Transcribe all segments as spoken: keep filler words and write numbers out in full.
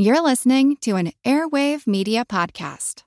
You're listening to an Airwave Media Podcast.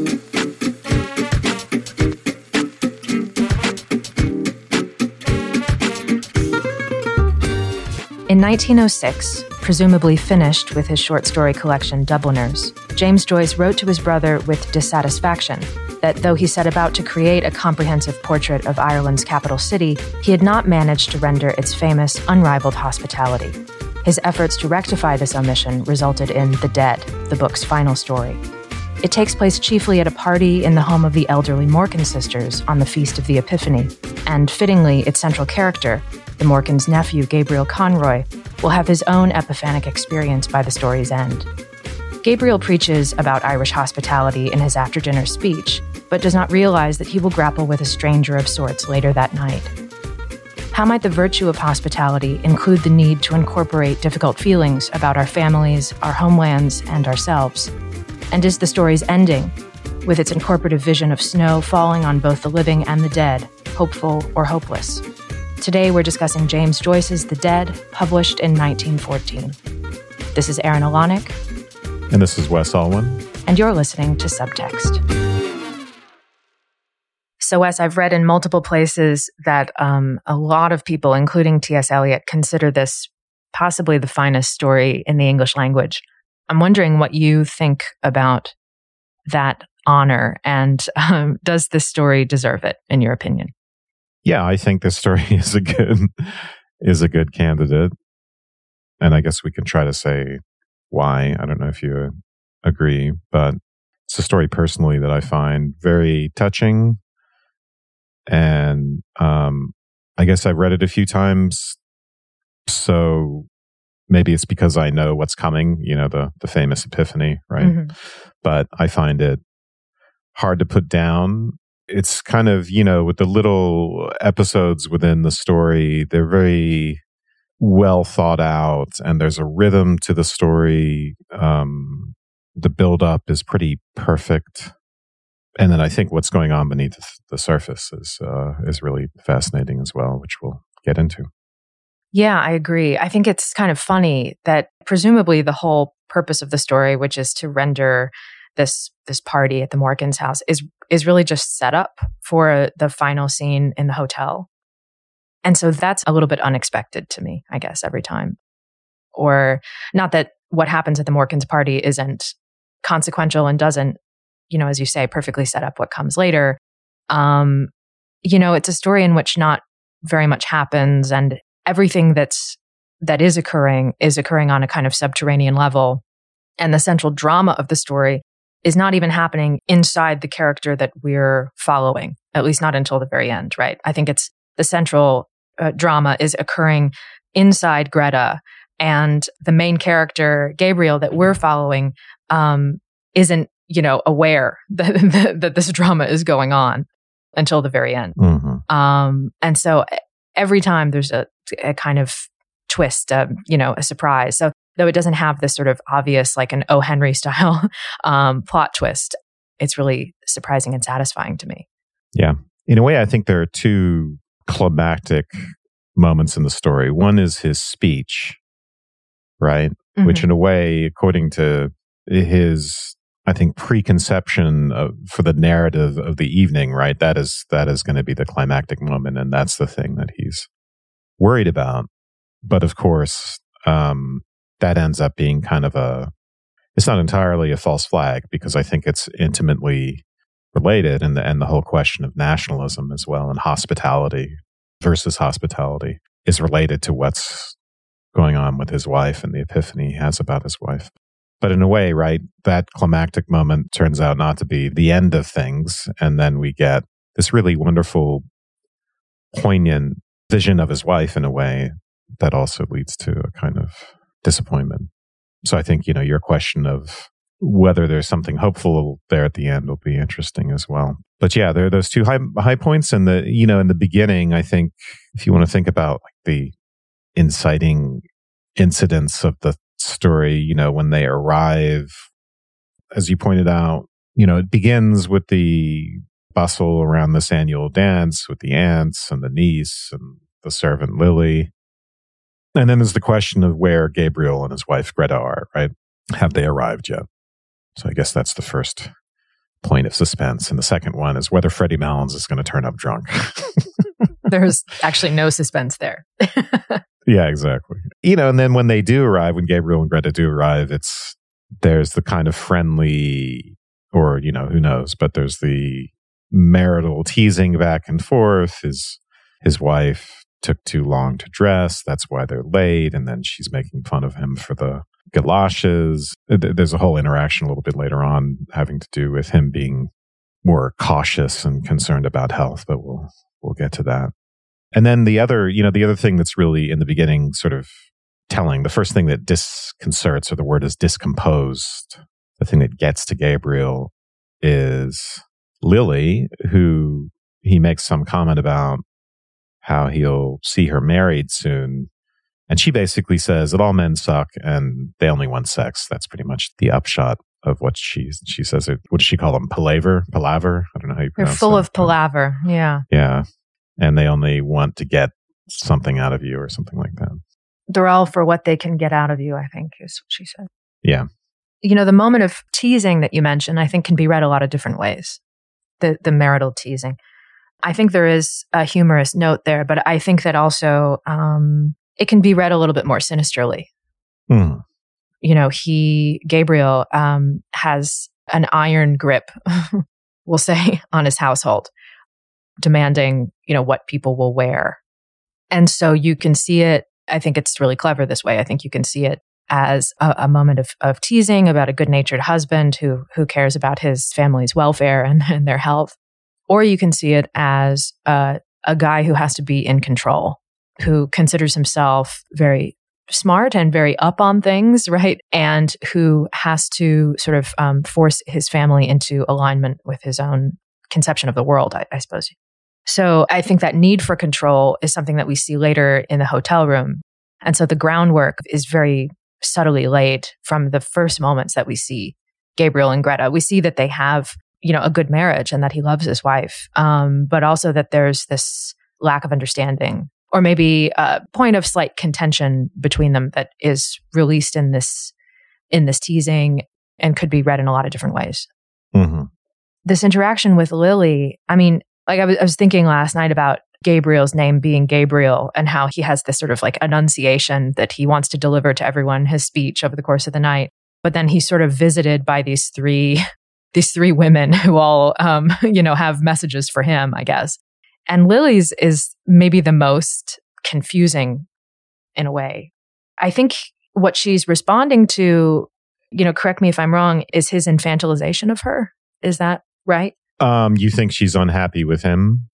In nineteen oh six, presumably finished with his short story collection Dubliners, James Joyce wrote to his brother with dissatisfaction that though he set about to create a comprehensive portrait of Ireland's capital city, he had not managed to render its famous, unrivaled hospitality. His efforts to rectify this omission resulted in The Dead, the book's final story. It takes place chiefly at a party in the home of the elderly Morkan sisters on the Feast of the Epiphany, and fittingly, its central character, the Morkan's nephew, Gabriel Conroy, will have his own epiphanic experience by the story's end. Gabriel preaches about Irish hospitality in his after-dinner speech, but does not realize that he will grapple with a stranger of sorts later that night. How might the virtue of hospitality include the need to incorporate difficult feelings about our families, our homelands, and ourselves? And is the story's ending, with its incorporative vision of snow falling on both the living and the dead, hopeful or hopeless? Today, we're discussing James Joyce's The Dead, published in nineteen fourteen. This is Erin Alonic. And this is Wes Alwan. And you're listening to Subtext. So, Wes, I've read in multiple places that um, a lot of people, including T S. Eliot, consider this possibly the finest story in the English language. I'm wondering what you think about that honor, and um, does this story deserve it, in your opinion? Yeah, I think this story is a good is a good candidate, and I guess we can try to say why. I don't know if you agree, but it's a story personally that I find very touching, and um, I guess I've read it a few times, so maybe it's because I know what's coming. You know, the the famous Epiphany, right? Mm-hmm. But I find it hard to put down. It's kind of, you know, with the little episodes within the story, they're very well thought out, and there's a rhythm to the story. Um, the build-up is pretty perfect. And then I think what's going on beneath the surface is uh, is really fascinating as well, which we'll get into. Yeah, I agree. I think it's kind of funny that presumably the whole purpose of the story, which is to render this this party at the Morkans' house, is is really just set up for the final scene in the hotel. And so that's a little bit unexpected to me, I guess, every time. Or not that what happens at the Morkans' party isn't consequential and doesn't, you know, as you say, perfectly set up what comes later. Um, you know, it's a story in which not very much happens, and everything that's that is occurring is occurring on a kind of subterranean level. And the central drama of the story is not even happening inside the character that we're following, at least not until the very end, right? I think it's the central uh, drama is occurring inside Greta, and the main character, Gabriel, that we're following, um, isn't, you know, aware that, that, that this drama is going on until the very end. Mm-hmm. Um, and so every time there's a, a kind of twist, uh, you know, a surprise. So though it doesn't have this sort of obvious, like an O. Henry style um, plot twist, it's really surprising and satisfying to me. Yeah. In a way, I think there are two climactic moments in the story. One is his speech, right? Mm-hmm. Which in a way, according to his, I think, preconception of, for the narrative of the evening, right? That is, that is going to be the climactic moment. And that's the thing that he's worried about. But of course, um, that ends up being kind of a, it's not entirely a false flag, because I think it's intimately related, and the, and the whole question of nationalism as well, and hospitality versus hospitality is related to what's going on with his wife and the epiphany he has about his wife. But in a way, right, that climactic moment turns out not to be the end of things, and then we get this really wonderful, poignant vision of his wife in a way that also leads to a kind of disappointment. So I think, you know, your question of whether there's something hopeful there at the end will be interesting as well. But yeah, there are those two high high points in the, you know, in the beginning. I think if you want to think about like the inciting incidents of the story, you know, when they arrive, as you pointed out, you know, it begins with the bustle around this annual dance with the aunts and the niece and the servant Lily. And then there's the question of where Gabriel and his wife Greta are, right? have they arrived yet? So I guess that's the first point of suspense. And the second one is whether Freddie Malins is going to turn up drunk. There's actually no suspense there. Yeah, exactly. You know, and then when they do arrive, when Gabriel and Greta do arrive, it's there's the kind of friendly, or, you know, who knows, but there's the marital teasing back and forth. His, his wife took too long to dress. That's why they're late. And then she's making fun of him for the galoshes. There's a whole interaction a little bit later on having to do with him being more cautious and concerned about health, but we'll we'll get to that. And then the other, you know, the other thing that's really in the beginning sort of telling, the first thing that disconcerts, or the word is discomposed, the thing that gets to Gabriel is Lily, who he makes some comment about how he'll see her married soon. And she basically says that all men suck and they only want sex. That's pretty much the upshot of what she she says. It, what does she call them? Palaver? Palaver? I don't know how you pronounce it. They're full of palaver. Yeah. Yeah. And they only want to get something out of you or something like that. They're all for what they can get out of you, I think, is what she said. Yeah. You know, the moment of teasing that you mentioned, I think can be read a lot of different ways. The the marital teasing. I think there is a humorous note there, but I think that also um, it can be read a little bit more sinisterly. Mm. You know, he, Gabriel, um, has an iron grip, we'll say, on his household, demanding, you know, what people will wear. And so you can see it, I think it's really clever this way. I think you can see it as a, a moment of, of teasing about a good-natured husband who who cares about his family's welfare and, and their health. Or you can see it as a, a guy who has to be in control, who considers himself very smart and very up on things, right? And who has to sort of um, force his family into alignment with his own conception of the world, I, I suppose. So I think that need for control is something that we see later in the hotel room. And so the groundwork is very subtly laid from the first moments that we see Gabriel and Greta. We see that they have, you know, a good marriage and that he loves his wife, um, but also that there's this lack of understanding, or maybe a point of slight contention between them that is released in this in this teasing and could be read in a lot of different ways. Mm-hmm. This interaction with Lily, I mean, like I was, I was thinking last night about Gabriel's name being Gabriel and how he has this sort of like enunciation that he wants to deliver to everyone, his speech over the course of the night. But then he's sort of visited by these three, these three women who all, um, you know, have messages for him, I guess. And Lily's is maybe the most confusing in a way. I think what she's responding to, you know, correct me if I'm wrong, is his infantilization of her. Is that right? Um, you think she's unhappy with him?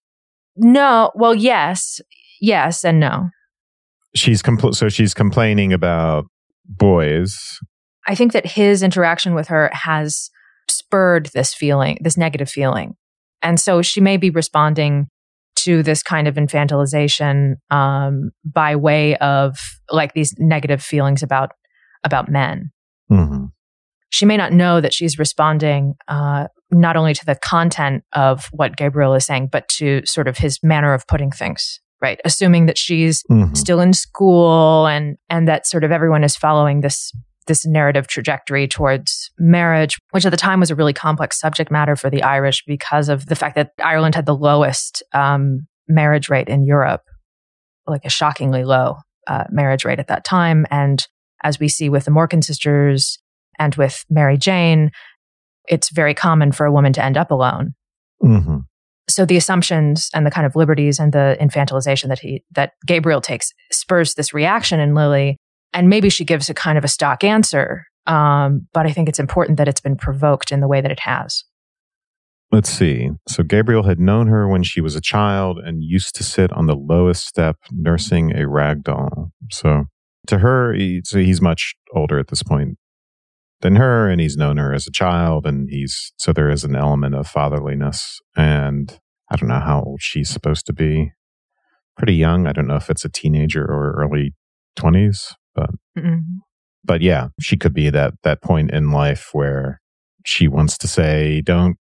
No. Well, yes. Yes and no. She's compl- So she's complaining about boys. I think that his interaction with her has spurred this feeling, this negative feeling. And so she may be responding to this kind of infantilization um, by way of like these negative feelings about about men. Mm-hmm. She may not know that she's responding uh, not only to the content of what Gabriel is saying, but to sort of his manner of putting things, right? Assuming that she's mm-hmm. still in school and and that sort of everyone is following this this narrative trajectory towards marriage, which at the time was a really complex subject matter for the Irish because of the fact that Ireland had the lowest um, marriage rate in Europe, like a shockingly low uh, marriage rate at that time. And as we see with the Morkan sisters and with Mary Jane, it's very common for a woman to end up alone. Mm-hmm. So the assumptions and the kind of liberties and the infantilization that he that Gabriel takes spurs this reaction in Lily. And maybe she gives a kind of a stock answer, um, but I think it's important that it's been provoked in the way that it has. Let's see. So Gabriel had known her when she was a child and used to sit on the lowest step nursing a rag doll. So to her, he, so he's much older at this point than her, and he's known her as a child, and he's so there is an element of fatherliness. And I don't know how old she's supposed to be. Pretty young. I don't know if it's a teenager or early twenties. But Mm-mm. but yeah, she could be that that point in life where she wants to say, "Don't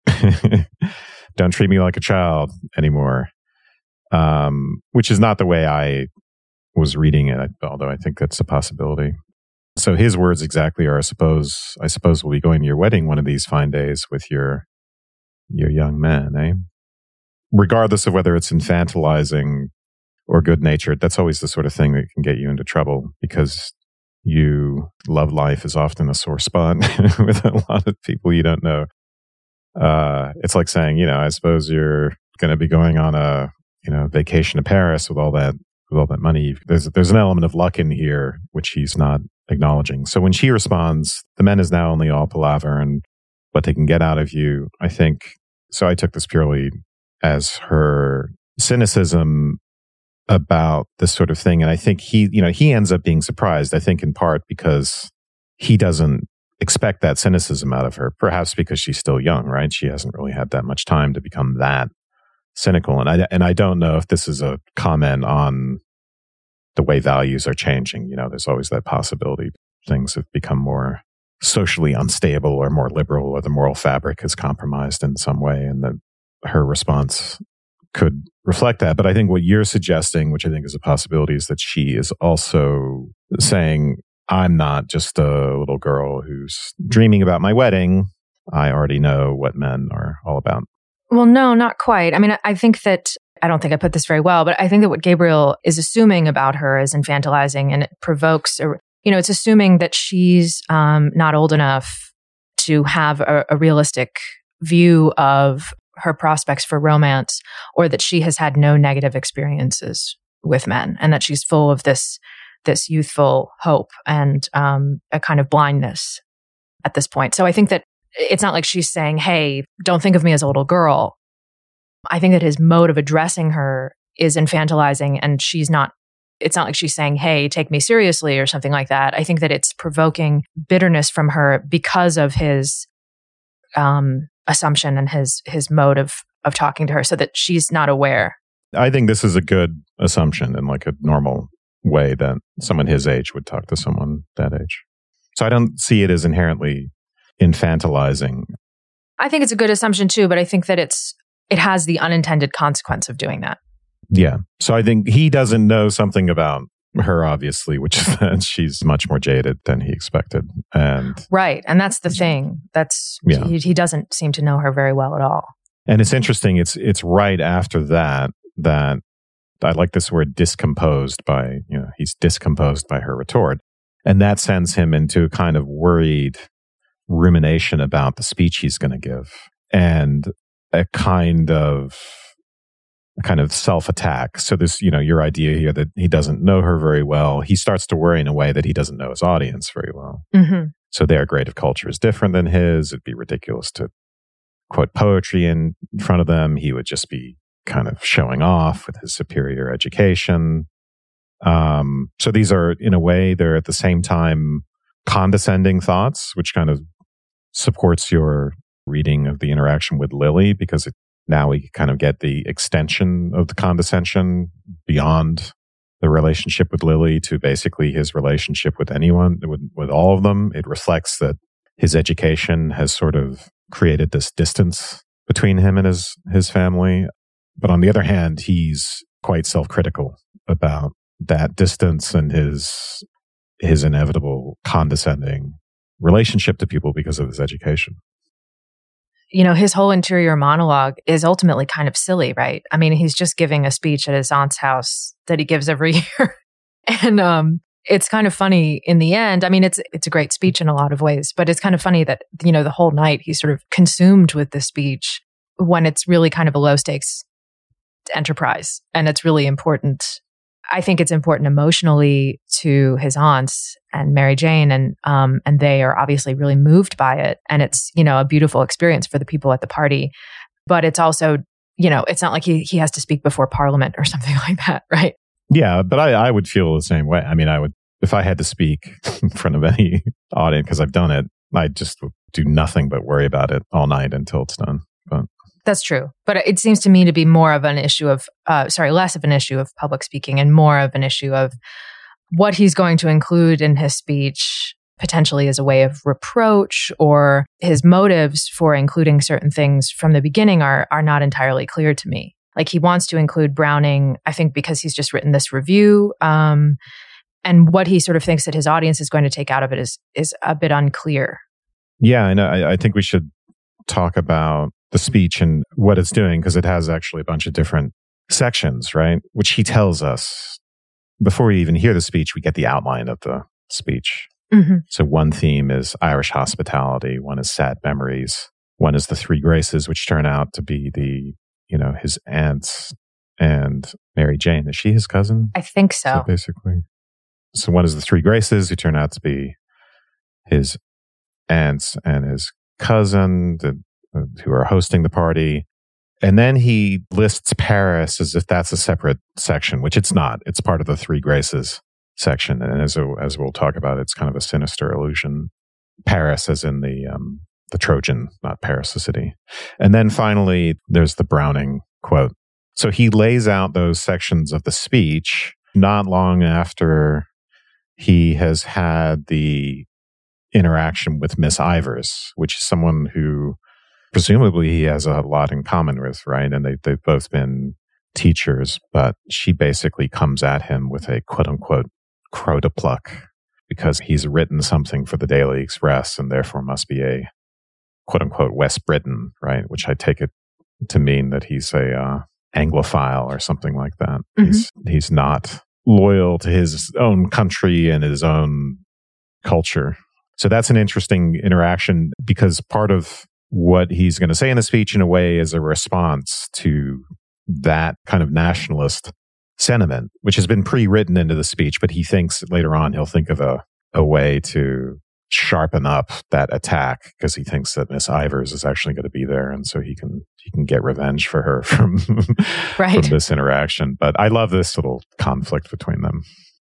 don't treat me like a child anymore," um, which is not the way I was reading it. Although I think that's a possibility. So his words exactly are, I suppose, I suppose we'll be going to your wedding one of these fine days with your, your young man, eh? Regardless of whether it's infantilizing or good-natured, that's always the sort of thing that can get you into trouble, because you love life is often a sore spot with a lot of people you don't know. Uh, it's like saying, you know, I suppose you're going to be going on a, you know, vacation to Paris with all that, with all that money. There's, there's an element of luck in here, which he's not acknowledging. So when she responds, the men is now only all palaver and what they can get out of you, I think. So I took this purely as her cynicism about this sort of thing. And I think he, you know, he ends up being surprised, I think in part because he doesn't expect that cynicism out of her, perhaps because she's still young, right? She hasn't really had that much time to become that cynical. And I, and I don't know if this is a comment on the way values are changing. You know, there's always that possibility things have become more socially unstable or more liberal, or the moral fabric is compromised in some way, and that her response could reflect that. But I think what you're suggesting, which I think is a possibility, is that she is also saying, I'm not just a little girl who's dreaming about my wedding. I already know what men are all about. Well, no, not quite. I mean, I think that, I don't think I put this very well, but I think that what Gabriel is assuming about her is infantilizing, and it provokes, a, you know, it's assuming that she's um, not old enough to have a, a realistic view of her prospects for romance, or that she has had no negative experiences with men, and that she's full of this this youthful hope and um, a kind of blindness at this point. So I think that it's not like she's saying, hey, don't think of me as a little girl. I think that his mode of addressing her is infantilizing, and she's not, it's not like she's saying, hey, take me seriously or something like that. I think that it's provoking bitterness from her because of his um, assumption and his his mode of, of talking to her, so that she's not aware. I think this is a good assumption in like a normal way that someone his age would talk to someone that age. So I don't see it as inherently infantilizing. I think it's a good assumption too, but I think that it's it has the unintended consequence of doing that. Yeah. So I think he doesn't know something about her, obviously, which is that she's much more jaded than he expected. And right. And that's the thing. That's yeah. he, he doesn't seem to know her very well at all. And it's interesting. It's it's right after that that I like this word discomposed by, you know, he's discomposed by her retort. And that sends him into a kind of worried rumination about the speech he's going to give, and a kind of a kind of self-attack. So this, you know, your idea here that he doesn't know her very well, he starts to worry in a way that he doesn't know his audience very well. Mm-hmm. So their grade of culture is different than his. It'd be ridiculous to quote poetry in front of them. He would just be kind of showing off with his superior education. Um, so these are, in a way, they're at the same time condescending thoughts, which kind of supports your reading of the interaction with Lily, because it, now we kind of get the extension of the condescension beyond the relationship with Lily to basically his relationship with anyone, with, with all of them. It reflects that his education has sort of created this distance between him and his, his family. But on the other hand, he's quite self-critical about that distance and his his inevitable condescending relationship to people because of his education. You know, his whole interior monologue is ultimately kind of silly, right? I mean, he's just giving a speech at his aunt's house that he gives every year. And um, it's kind of funny in the end. I mean, it's it's a great speech in a lot of ways, but it's kind of funny that, you know, the whole night he's sort of consumed with the speech when it's really kind of a low stakes enterprise. And it's really important. I think it's important emotionally to his aunts and Mary Jane, and um, and they are obviously really moved by it. And it's, you know, a beautiful experience for the people at the party. But it's also, you know, it's not like he, he has to speak before Parliament or something like that, right? Yeah, but I, I would feel the same way. I mean, I would, if I had to speak in front of any audience, because I've done it, I'd just do nothing but worry about it all night until it's done. But that's true. But it seems to me to be more of an issue of, uh, sorry, less of an issue of public speaking and more of an issue of what he's going to include in his speech, potentially as a way of reproach, or his motives for including certain things from the beginning are are not entirely clear to me. Like he wants to include Browning, I think because he's just written this review. Um, And what he sort of thinks that his audience is going to take out of it is is a bit unclear. Yeah, I know. I, I think we should talk about the speech and what it's doing, because it has actually a bunch of different sections, right? Which he tells us before we even hear the speech, we get the outline of the speech. Mm-hmm. So one theme is Irish hospitality, one is sad memories, one is the three graces, which turn out to be the, you know, his aunts and Mary Jane. Is she his cousin? I think so. So basically. So one is the three graces, who turn out to be his aunts and his cousin, the, uh, who are hosting the party. And then he lists Paris as if that's a separate section, which it's not. It's part of the three graces section. And as, as we'll talk about, it's kind of a sinister allusion. Paris as in the, um, the Trojan, not Paris, the city. And then finally, there's the Browning quote. So he lays out those sections of the speech not long after he has had the interaction with Miss Ivers, which is someone who presumably he has a lot in common with, right? And they, they've both been teachers, but she basically comes at him with a quote unquote crow to pluck because he's written something for the Daily Express and therefore must be a quote unquote West Briton, right? Which I take it to mean that he's a uh, Anglophile or something like that. Mm-hmm. He's he's not loyal to his own country and his own culture. So that's an interesting interaction, because part of what he's going to say in the speech in a way is a response to that kind of nationalist sentiment, which has been pre-written into the speech, but he thinks later on he'll think of a, a way to sharpen up that attack, because he thinks that Miss Ivers is actually going to be there, and so he can he can get revenge for her from, right. from this interaction. But I love this little conflict between them.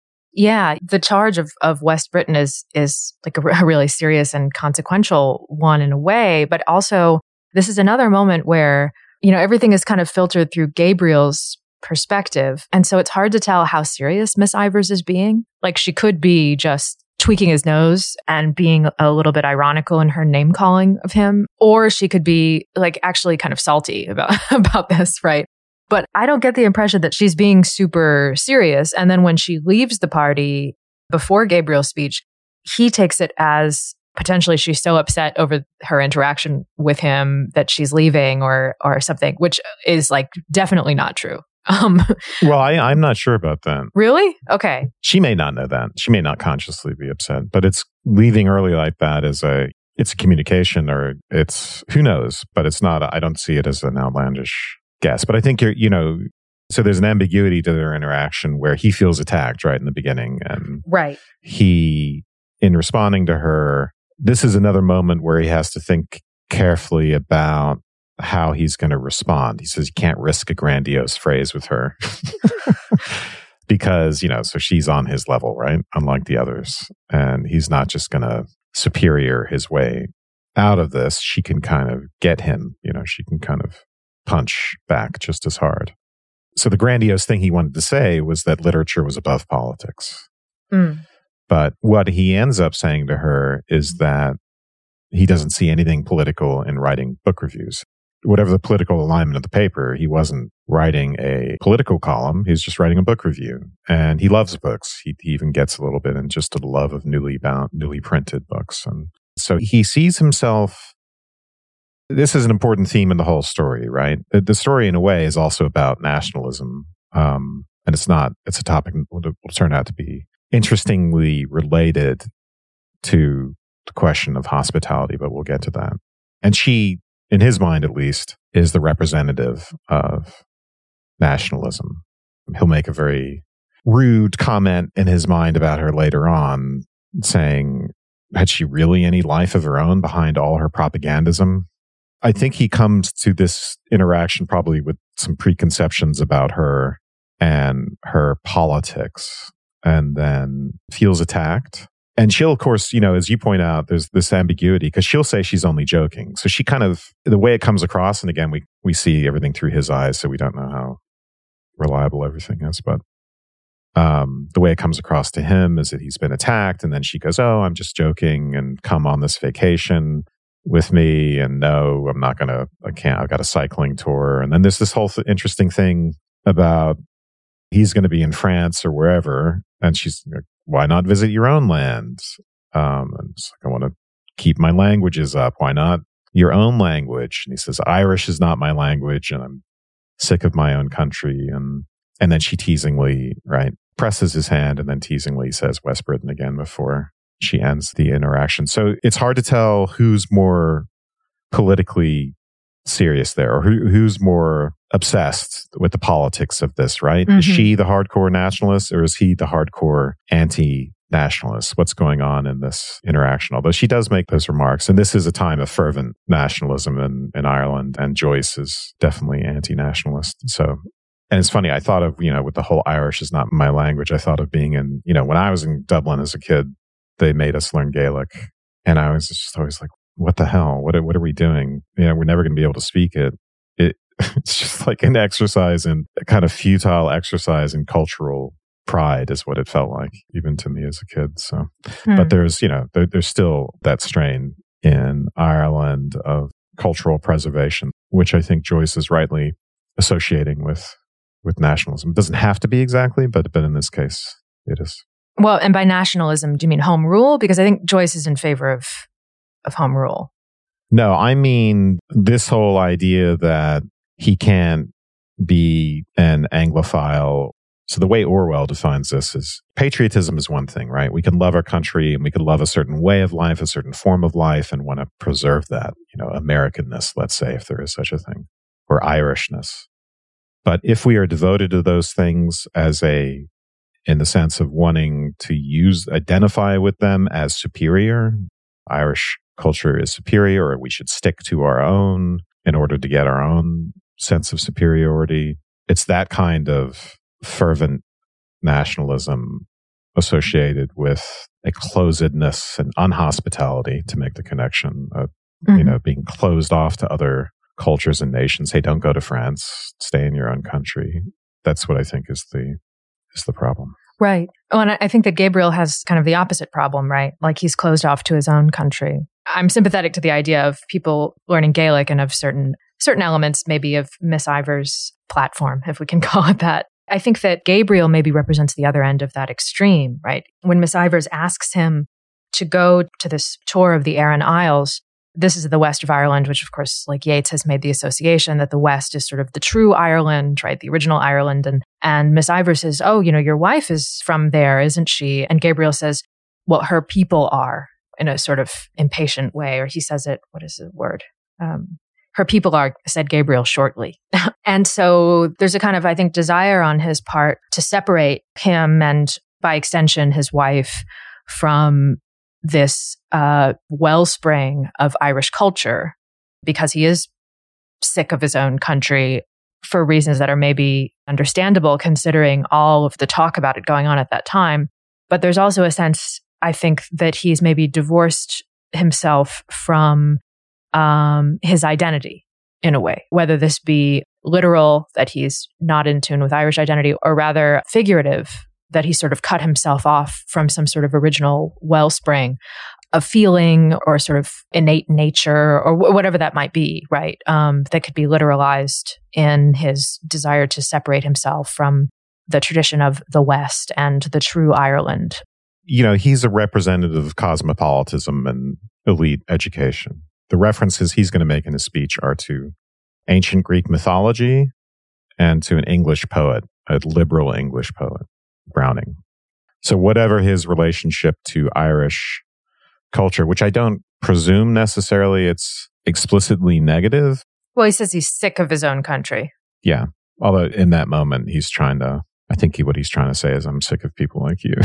Yeah, the charge of, of West Britain is is like a, a really serious and consequential one in a way, but also this is another moment where, you know, everything is kind of filtered through Gabriel's perspective, and so it's hard to tell how serious Miss Ivers is being. Like, she could be just tweaking his nose and being a little bit ironical in her name calling of him, or she could be like actually kind of salty about about this, right? But I don't get the impression that she's being super serious. And then when she leaves the party before Gabriel's speech, he takes it as potentially she's so upset over her interaction with him that she's leaving or or something, which is like definitely not true. Um, well, I, I'm not sure about that. Really? Okay. She may not know that. She may not consciously be upset, but it's leaving early like that as a, it's a communication, or it's, who knows, but it's not, I don't see it as an outlandish guess. But I think you're, you know, so there's an ambiguity to their interaction where he feels attacked right in the beginning. And right. he, in responding to her, this is another moment where he has to think carefully about how he's going to respond. He says he can't risk a grandiose phrase with her because, you know, so she's on his level, right? Unlike the others. And he's not just going to superior his way out of this. She can kind of get him, you know, she can kind of punch back just as hard. So the grandiose thing he wanted to say was that literature was above politics. Mm. But what he ends up saying to her is that he doesn't see anything political in writing book reviews. Whatever the political alignment of the paper, he wasn't writing a political column. He was just writing a book review. And he loves books. He, he even gets a little bit in just the love of newly bound, newly printed books. And so he sees himself. This is an important theme in the whole story, right? The, the story, in a way, is also about nationalism. Um, and it's not, it's a topic that will, will turn out to be interestingly related to the question of hospitality, but we'll get to that. And she, in his mind at least, is the representative of nationalism. He'll make a very rude comment in his mind about her later on, saying, had she really any life of her own behind all her propagandism? I think he comes to this interaction probably with some preconceptions about her and her politics, and then feels attacked. And she'll, of course, you know, as you point out, there's this ambiguity because she'll say she's only joking. So she kind of, the way it comes across, and again, we, we see everything through his eyes, so we don't know how reliable everything is. But um, the way it comes across to him is that he's been attacked. And then she goes, oh, I'm just joking, and come on this vacation with me. And no, I'm not going to, I can't, I've got a cycling tour. And then there's this whole th- interesting thing about he's going to be in France or wherever. And she's why not visit your own land? Um, and it's like, I want to keep my languages up. Why not your own language? And he says, Irish is not my language, and I'm sick of my own country. And and then she teasingly, right, presses his hand and then teasingly says West Britain again before she ends the interaction. So it's hard to tell who's more politically serious there, or who, who's more obsessed with the politics of this, right? Mm-hmm. Is she the hardcore nationalist, or is he the hardcore anti-nationalist? What's going on in this interaction? Although she does make those remarks, and this is a time of fervent nationalism in, in Ireland, and Joyce is definitely anti-nationalist. So, and it's funny, I thought of, you know, with the whole Irish is not my language, I thought of being in, you know, when I was in Dublin as a kid, they made us learn Gaelic, and I was just always like, what the hell? What are, what are we doing? You know, we're never going to be able to speak it. It it's just like an exercise in a kind of futile exercise in cultural pride is what it felt like, even to me as a kid. So, hmm. but there's, you know, there, there's still that strain in Ireland of cultural preservation, which I think Joyce is rightly associating with, with nationalism. It doesn't have to be exactly, but, but in this case, it is. Well, and by nationalism, do you mean home rule? Because I think Joyce is in favor of of home rule. No, I mean this whole idea that he can't be an Anglophile. So the way Orwell defines this is patriotism is one thing, right? We can love our country and we can love a certain way of life, a certain form of life, and want to preserve that, you know, Americanness, let's say, if there is such a thing, or Irishness. But if we are devoted to those things as a, in the sense of wanting to use, identify with them as superior, Irish culture is superior, or we should stick to our own in order to get our own sense of superiority. It's that kind of fervent nationalism associated with a closedness and unhospitality, to make the connection of, mm-hmm. you know, being closed off to other cultures and nations. Hey, don't go to France, stay in your own country. That's what I think is the is the problem. Right. Oh, and I think that Gabriel has kind of the opposite problem, right? Like he's closed off to his own country. I'm sympathetic to the idea of people learning Gaelic and of certain certain elements, maybe of Miss Ivor's platform, if we can call it that. I think that Gabriel maybe represents the other end of that extreme, right? When Miss Ivors asks him to go to this tour of the Aran Isles, this is the west of Ireland, which of course, like Yeats has made the association that the west is sort of the true Ireland, right? The original Ireland. And, and Miss Ivors says, oh, you know, your wife is from there, isn't she? And Gabriel says, well, her people are, in a sort of impatient way, or he says it, what is the word? Um, her people are, said Gabriel shortly. And so there's a kind of, I think, desire on his part to separate him and, by extension, his wife from this uh, wellspring of Irish culture, because he is sick of his own country for reasons that are maybe understandable considering all of the talk about it going on at that time. But there's also a sense, I think, that he's maybe divorced himself from um, his identity in a way, whether this be literal, that he's not in tune with Irish identity, or rather figurative, that he sort of cut himself off from some sort of original wellspring of feeling or sort of innate nature or w- whatever that might be, right? Um, that could be literalized in his desire to separate himself from the tradition of the West and the true Ireland. You know, he's a representative of cosmopolitanism and elite education. The references he's going to make in his speech are to ancient Greek mythology and to an English poet, a liberal English poet, Browning. So whatever his relationship to Irish culture, which I don't presume necessarily it's explicitly negative. Well, he says he's sick of his own country. Yeah. Although in that moment, he's trying to, I think he, what he's trying to say is, I'm sick of people like you.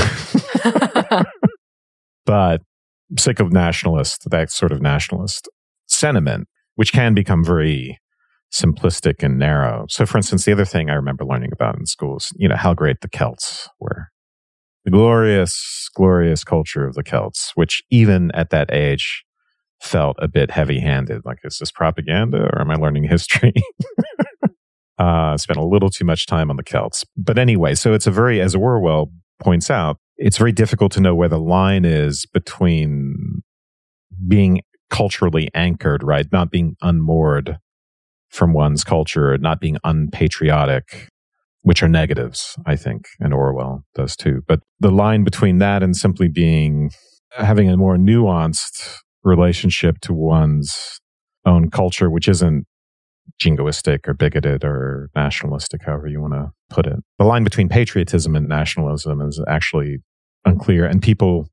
But sick of nationalist, that sort of nationalist sentiment, which can become very simplistic and narrow. So, for instance, the other thing I remember learning about in school is, you know, how great the Celts were. The glorious, glorious culture of the Celts, which even at that age felt a bit heavy-handed. Like, is this propaganda or am I learning history? uh, spent a little too much time on the Celts. But anyway, so it's a very, as Orwell points out, it's very difficult to know where the line is between being culturally anchored, right? Not being unmoored from one's culture, not being unpatriotic, which are negatives, I think, and Orwell does too. But the line between that and simply being, having a more nuanced relationship to one's own culture, which isn't jingoistic or bigoted or nationalistic, however you want to put it. The line between patriotism and nationalism is actually unclear. And people,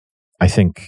I think,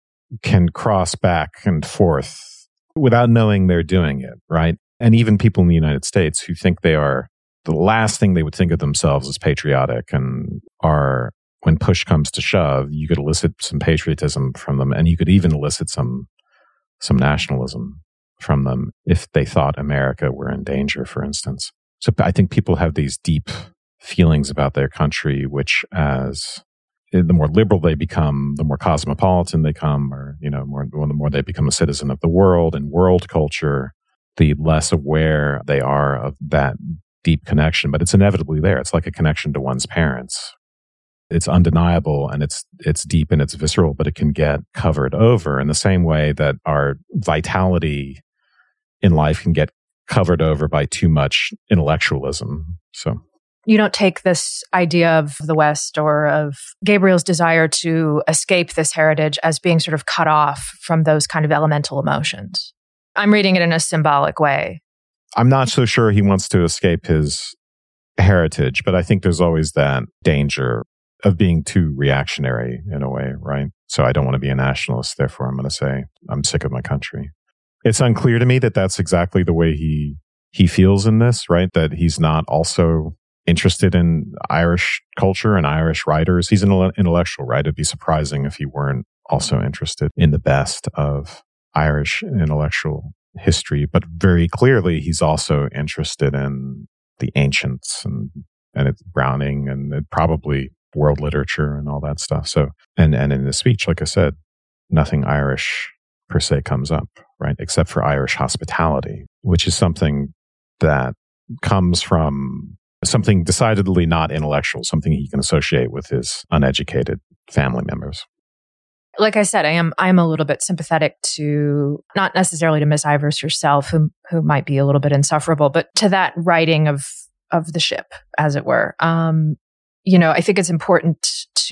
can cross back and forth without knowing they're doing it, right? And even people in the United States who think they are, the last thing they would think of themselves as patriotic and are, when push comes to shove, you could elicit some patriotism from them, and you could even elicit some some nationalism from them if they thought America were in danger, for instance. So I think people have these deep feelings about their country, which as the more liberal they become, the more cosmopolitan they become, or, you know, more, the more they become a citizen of the world and world culture, the less aware they are of that deep connection. But it's inevitably there. It's like a connection to one's parents. It's undeniable, and it's it's deep and it's visceral, but it can get covered over in the same way that our vitality in life can get covered over by too much intellectualism. So you don't take this idea of the West or of Gabriel's desire to escape this heritage as being sort of cut off from those kind of elemental emotions. I'm reading it in a symbolic way. I'm not so sure he wants to escape his heritage, but I think there's always that danger of being too reactionary in a way, right? So I don't want to be a nationalist, therefore I'm going to say I'm sick of my country. It's unclear to me that that's exactly the way he he feels in this, right? That he's not also interested in Irish culture and Irish writers. He's an intellectual, right? It'd be surprising if he weren't also interested in the best of Irish intellectual history. But very clearly, he's also interested in the ancients and, and it's Browning and it probably world literature and all that stuff. So, and, and in the speech, like I said, nothing Irish per se comes up, right? Except for Irish hospitality, which is something that comes from something decidedly not intellectual, something he can associate with his uneducated family members. Like I said, I am I am a little bit sympathetic to, not necessarily to Miss Ivers herself, who who might be a little bit insufferable, but to that writing of of the ship, as it were. Um, you know, I think it's important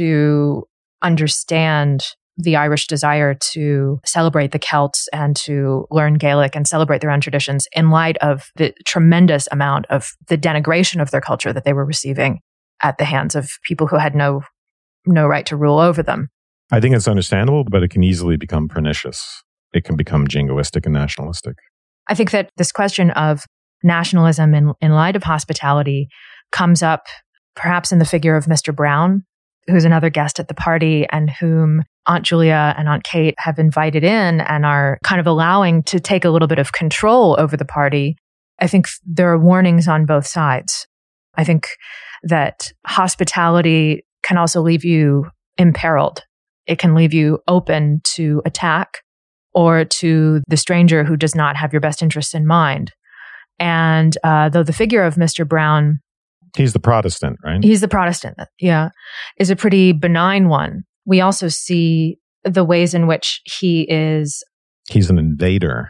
to understand the Irish desire to celebrate the Celts and to learn Gaelic and celebrate their own traditions in light of the tremendous amount of the denigration of their culture that they were receiving at the hands of people who had no no right to rule over them. I think it's understandable, but it can easily become pernicious. It can become jingoistic and nationalistic. I think that this question of nationalism in, in light of hospitality comes up perhaps in the figure of Mister Brown, who's another guest at the party and whom Aunt Julia and Aunt Kate have invited in and are kind of allowing to take a little bit of control over the party. I think there are warnings on both sides. I think that hospitality can also leave you imperiled. It can leave you open to attack or to the stranger who does not have your best interests in mind. And uh, though the figure of Mister Brown, he's the Protestant, right? He's the Protestant, yeah, is a pretty benign one. We also see the ways in which he is... He's an invader.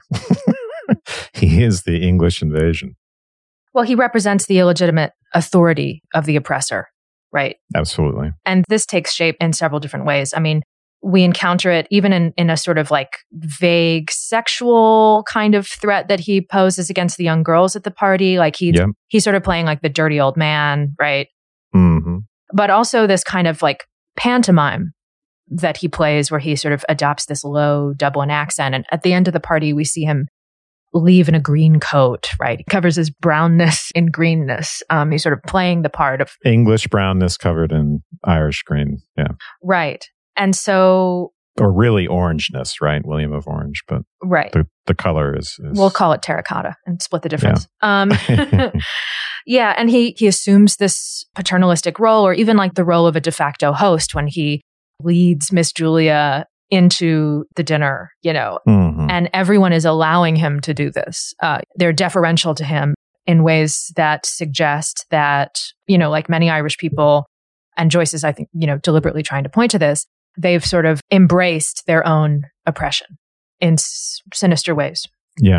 He is the English invasion. Well, he represents the illegitimate authority of the oppressor, right? Absolutely. And this takes shape in several different ways. I mean, we encounter it even in, in a sort of like vague sexual kind of threat that he poses against the young girls at the party. Like he, yep. he's sort of playing like the dirty old man, right? Mm-hmm. But also this kind of like pantomime that he plays where he sort of adopts this low Dublin accent. And at the end of the party, we see him leave in a green coat, right? He covers his brownness in greenness. Um, he's sort of playing the part of... English brownness covered in Irish green, yeah. Right. And so... Or really orangeness, right? William of Orange, but right. the, the color is, is... We'll call it terracotta and split the difference. Yeah. Um, yeah, and he, he assumes this paternalistic role, or even like the role of a de facto host when he leads Miss Julia into the dinner, you know, mm-hmm. and everyone is allowing him to do this. Uh, they're deferential to him in ways that suggest that, you know, like many Irish people, and Joyce is, I think, you know, deliberately trying to point to this, they've sort of embraced their own oppression in s- sinister ways. Yeah.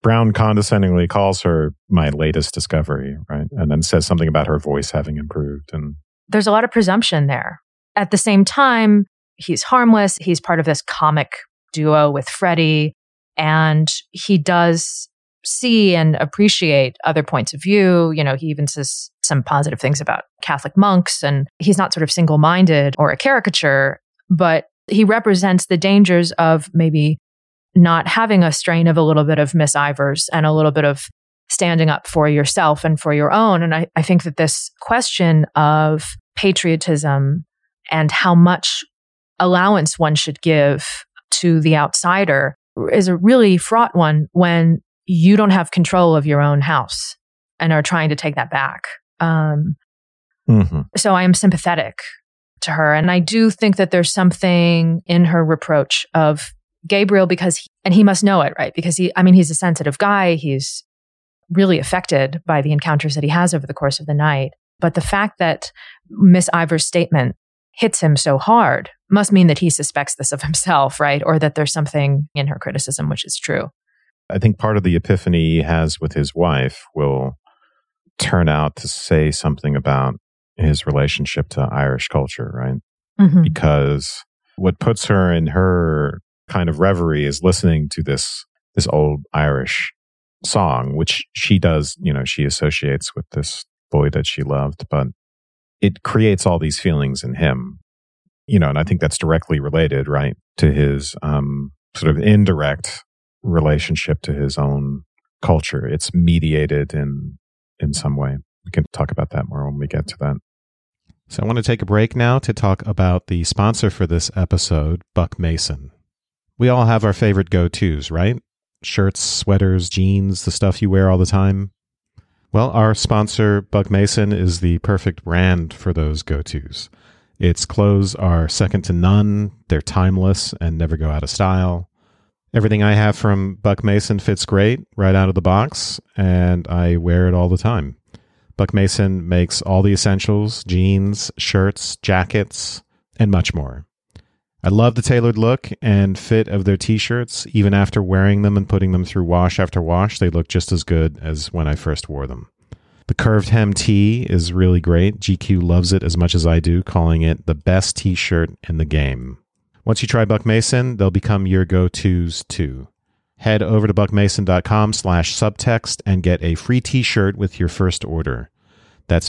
Brown condescendingly calls her my latest discovery, right? And then says something about her voice having improved. And there's a lot of presumption there. At the same time, he's harmless. He's part of this comic duo with Freddie, and he does see and appreciate other points of view. You know, he even says some positive things about Catholic monks, and he's not sort of single-minded or a caricature, but he represents the dangers of maybe not having a strain of a little bit of Miss Ivers and a little bit of standing up for yourself and for your own. And I, I think that this question of patriotism and how much allowance one should give to the outsider is a really fraught one when you don't have control of your own house and are trying to take that back. Um, mm-hmm. So I am sympathetic to her. And I do think that there's something in her reproach of Gabriel because, he, and he must know it, right? Because he, I mean, he's a sensitive guy. He's really affected by the encounters that he has over the course of the night. But the fact that Miss Ivers' statement hits him so hard must mean that he suspects this of himself, right? Or that there's something in her criticism which is true. I think part of the epiphany he has with his wife will turn out to say something about his relationship to Irish culture, right? Mm-hmm. Because what puts her in her kind of reverie is listening to this this old Irish song, which she does, you know, she associates with this boy that she loved, but it creates all these feelings in him, you know, and I think that's directly related, right, to his um, sort of indirect relationship to his own culture. It's mediated in in some way. We can talk about that more when we get to that. So I want to take a break now to talk about the sponsor for this episode, Buck Mason. We all have our favorite go-tos, right? Shirts, sweaters, jeans, the stuff you wear all the time. Well, our sponsor, Buck Mason, is the perfect brand for those go-tos. Its clothes are second to none, they're timeless, and never go out of style. Everything I have from Buck Mason fits great right out of the box, and I wear it all the time. Buck Mason makes all the essentials, jeans, shirts, jackets, and much more. I love the tailored look and fit of their t-shirts. Even after wearing them and putting them through wash after wash, they look just as good as when I first wore them. The curved hem tee is really great. G Q loves it as much as I do, calling it the best t-shirt in the game. Once you try Buck Mason, they'll become your go-tos too. Head over to buckmason.com slash subtext and get a free t-shirt with your first order. That's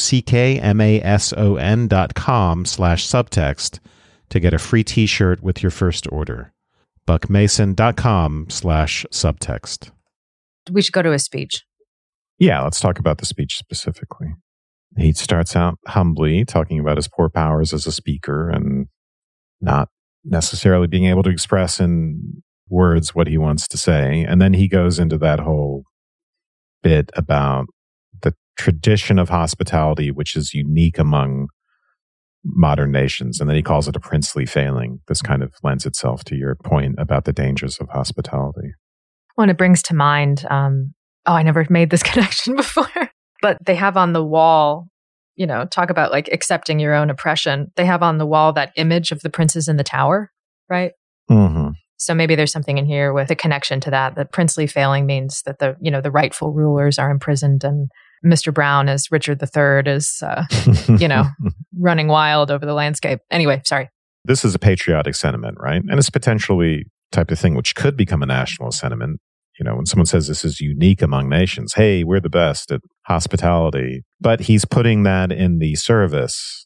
B-U-C-K-M-A-S-O-N dot com slash subtext to get a free t-shirt with your first order. buckmason.com slash subtext. We should go to his speech. Yeah, let's talk about the speech specifically. He starts out humbly, talking about his poor powers as a speaker and not necessarily being able to express in words what he wants to say. And then he goes into that whole bit about the tradition of hospitality, which is unique among modern nations. And then he calls it a princely failing. This kind of lends itself to your point about the dangers of hospitality. Well, and it brings to mind, um, oh, I never made this connection before, but they have on the wall, you know, talk about like accepting your own oppression. They have on the wall that image of the princes in the tower, right? Mm-hmm. So maybe there's something in here with a connection to that. The princely failing means that the, you know, the rightful rulers are imprisoned, and Mister Brown as Richard the Third is, uh, you know, running wild over the landscape. Anyway, sorry. This is a patriotic sentiment, right? And it's potentially type of thing which could become a national sentiment. You know, when someone says this is unique among nations, hey, we're the best at hospitality. But he's putting that in the service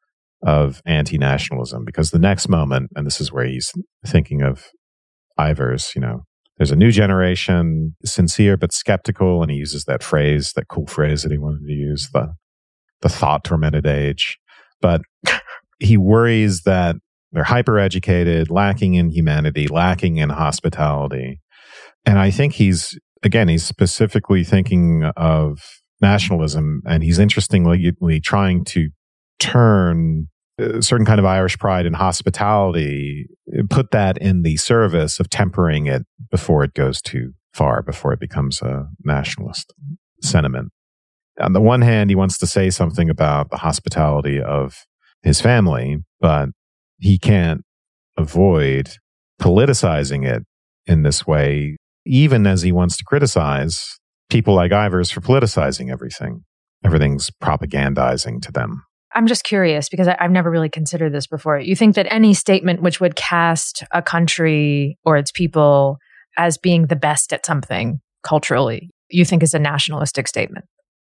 of anti-nationalism, because the next moment, and this is where he's thinking of Ivers, you know, there's a new generation, sincere but skeptical, and he uses that phrase, that cool phrase that he wanted to use, the the thought-tormented age. But he worries that they're hyper-educated, lacking in humanity, lacking in hospitality. And I think he's, again, he's specifically thinking of nationalism, and he's interestingly trying to turn a certain kind of Irish pride and hospitality, put that in the service of tempering it before it goes too far, before it becomes a nationalist sentiment. On the one hand, he wants to say something about the hospitality of his family, but he can't avoid politicizing it in this way. even as he wants to criticize people like Ivers for politicizing everything. Everything's propagandizing to them. I'm just curious because I, I've never really considered this before. You think that any statement which would cast a country or its people as being the best at something culturally, you think is a nationalistic statement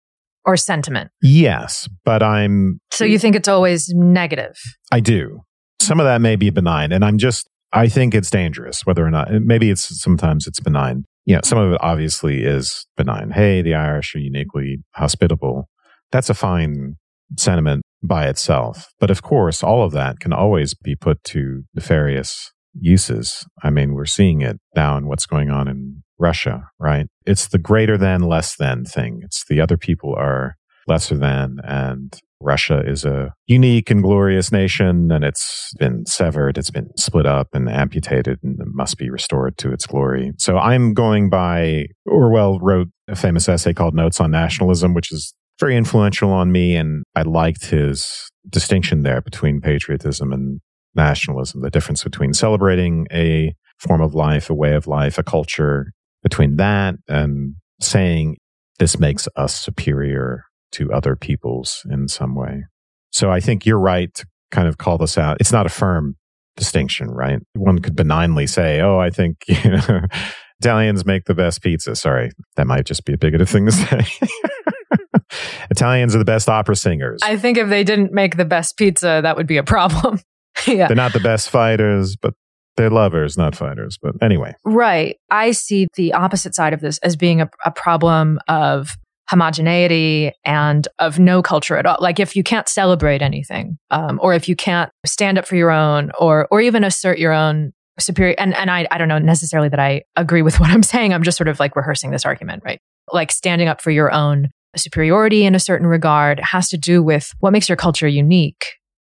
or sentiment? Yes, but I'm... So you think it's always negative? I do. Some of that may be benign, and I'm just... I think it's dangerous, whether or not... Maybe it's sometimes it's benign. You know, some of it obviously is benign. Hey, the Irish are uniquely hospitable. That's a fine sentiment by itself. But of course, all of that can always be put to nefarious uses. I mean, we're seeing it now in what's going on in Russia, right? It's the greater than, less than thing. It's the other people are lesser than, and Russia is a unique and glorious nation, and it's been severed, it's been split up and amputated, and it must be restored to its glory. So I'm going by, Orwell wrote a famous essay called Notes on Nationalism, which is very influential on me, and I liked his distinction there between patriotism and nationalism, the difference between celebrating a form of life, a way of life, a culture, between that and saying this makes us superior to other peoples in some way. So I think you're right to kind of call this out. It's not a firm distinction, right? One could benignly say, oh, I think you know, Italians make the best pizza. Sorry, that might just be a bigoted thing to say. Italians are the best opera singers. I think if they didn't make the best pizza, that would be a problem. Yeah. They're not the best fighters, but they're lovers, not fighters. But anyway. Right. I see the opposite side of this as being a, a problem of homogeneity and of no culture at all. Like if you can't celebrate anything, um, or if you can't stand up for your own, or or even assert your own superior, and, and I, I don't know necessarily that I agree with what I'm saying. I'm just sort of like rehearsing this argument, right? Like standing up for your own superiority in a certain regard has to do with what makes your culture unique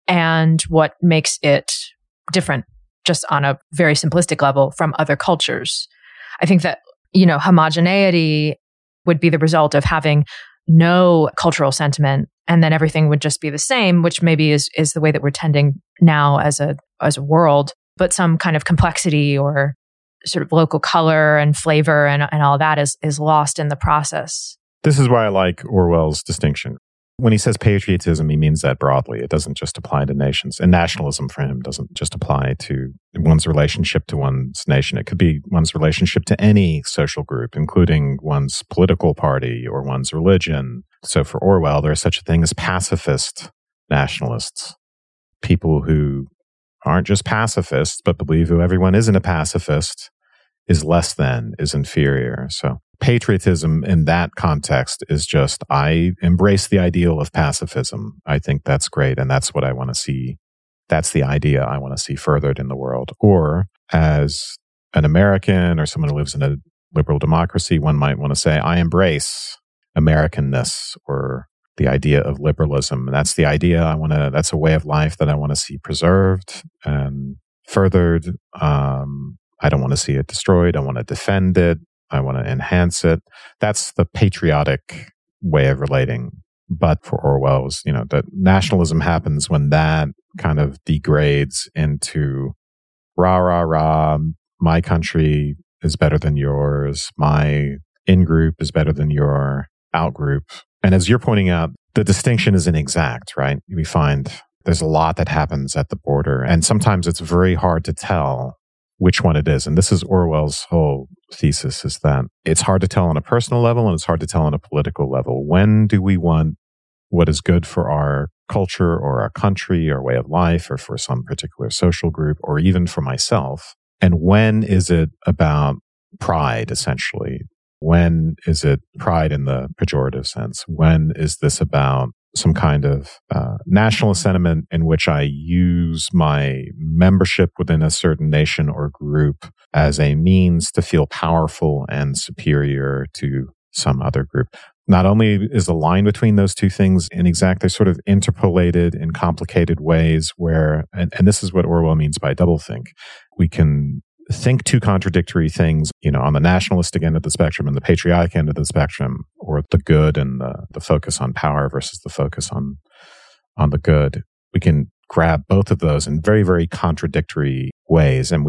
and what makes it different, just on a very simplistic level from other cultures. I think that, you know, homogeneity would be the result of having no cultural sentiment, and then everything would just be the same, which maybe is is the way that we're tending now as a as a world. But some kind of complexity or sort of local color and flavor and, and all that is is lost in the process. This is why I like Orwell's distinction. When he says patriotism, he means that broadly. It doesn't just apply to nations. And nationalism for him doesn't just apply to one's relationship to one's nation. It could be one's relationship to any social group, including one's political party or one's religion. So for Orwell, there is such a thing as pacifist nationalists, people who aren't just pacifists, but believe who everyone isn't a pacifist is less than, is inferior. So patriotism in that context is just, I embrace the ideal of pacifism. I think that's great. And that's what I want to see. That's the idea I want to see furthered in the world. Or as an American or someone who lives in a liberal democracy, one might want to say, I embrace Americanness or the idea of liberalism. And that's the idea I want to, that's a way of life that I want to see preserved and furthered. Um, I don't want to see it destroyed. I want to defend it. I want to enhance it. That's the patriotic way of relating. But for Orwell's, you know, that nationalism happens when that kind of degrades into rah, rah, rah, my country is better than yours. My in-group is better than your out-group. And as you're pointing out, the distinction is inexact, right? We find there's a lot that happens at the border. And sometimes it's very hard to tell which one it is. And this is Orwell's whole thesis, is that it's hard to tell on a personal level and it's hard to tell on a political level. When do we want what is good for our culture or our country or way of life or for some particular social group or even for myself? And when is it about pride, essentially? When is it pride in the pejorative sense? When is this about some kind of uh, nationalist sentiment in which I use my membership within a certain nation or group as a means to feel powerful and superior to some other group? Not only is the line between those two things inexact, they're sort of interpolated in complicated ways where, and, and this is what Orwell means by doublethink. We can think two contradictory things, you know, on the nationalistic end of the spectrum and the patriotic end of the spectrum, or the good and the, the focus on power versus the focus on, on the good. We can grab both of those in very, very contradictory ways. And we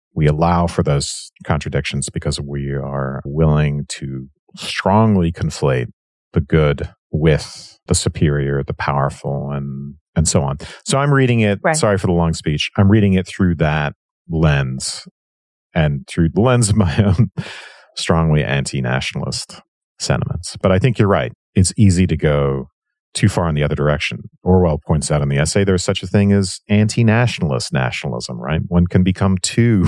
we allow for those contradictions because we are willing to strongly conflate the good with the superior, the powerful, and and so on. So I'm reading it, right. Sorry for the long speech, I'm reading it through that lens and through the lens of my own strongly anti-nationalist sentiments. But I think you're right. It's easy to go too far in the other direction. Orwell points out in the essay there's such a thing as anti-nationalist nationalism, right? One can become too...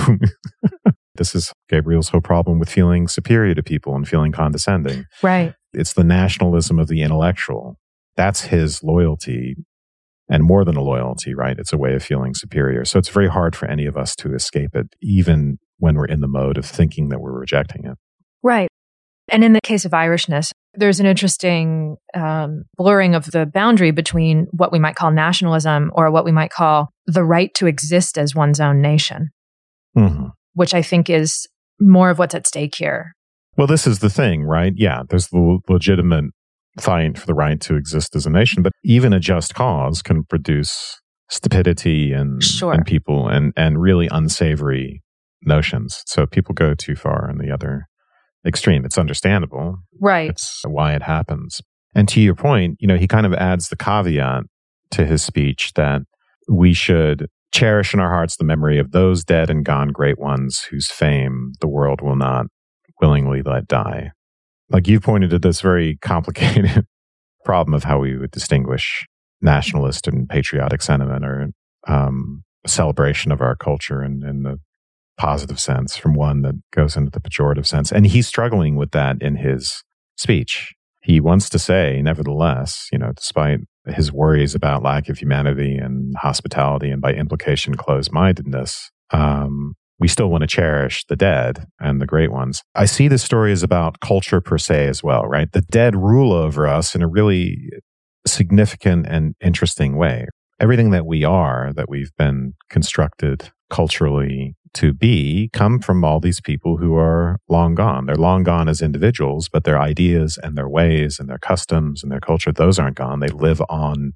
This is Gabriel's whole problem with feeling superior to people and feeling condescending. Right. It's the nationalism of the intellectual. That's his loyalty, and more than a loyalty, right? It's a way of feeling superior. So it's very hard for any of us to escape it, even when we're in the mode of thinking that we're rejecting it. Right. And in the case of Irishness, there's an interesting um, blurring of the boundary between what we might call nationalism or what we might call the right to exist as one's own nation, mm-hmm. which I think is more of what's at stake here. Well, this is the thing, right? Yeah, there's the legitimate fight for the right to exist as a nation, but even a just cause can produce stupidity and, sure. and people and, and really unsavory notions. So people go too far in the other extreme. It's understandable. Right. It's why it happens. And to your point, you know, he kind of adds the caveat to his speech that we should cherish in our hearts the memory of those dead and gone great ones whose fame the world will not willingly let die. Like you pointed to this very complicated problem of how we would distinguish nationalist and patriotic sentiment or um, celebration of our culture in, in the positive sense from one that goes into the pejorative sense. And he's struggling with that in his speech. He wants to say, nevertheless, you know, despite his worries about lack of humanity and hospitality and by implication closed-mindedness, um, we still want to cherish the dead and the great ones. I see the story as about culture per se as well, right? The dead rule over us in a really significant and interesting way. Everything that we are, that we've been constructed culturally to be, come from all these people who are long gone. They're long gone as individuals, but their ideas and their ways and their customs and their culture, those aren't gone. They live on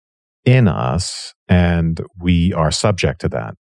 in us, and we are subject to that.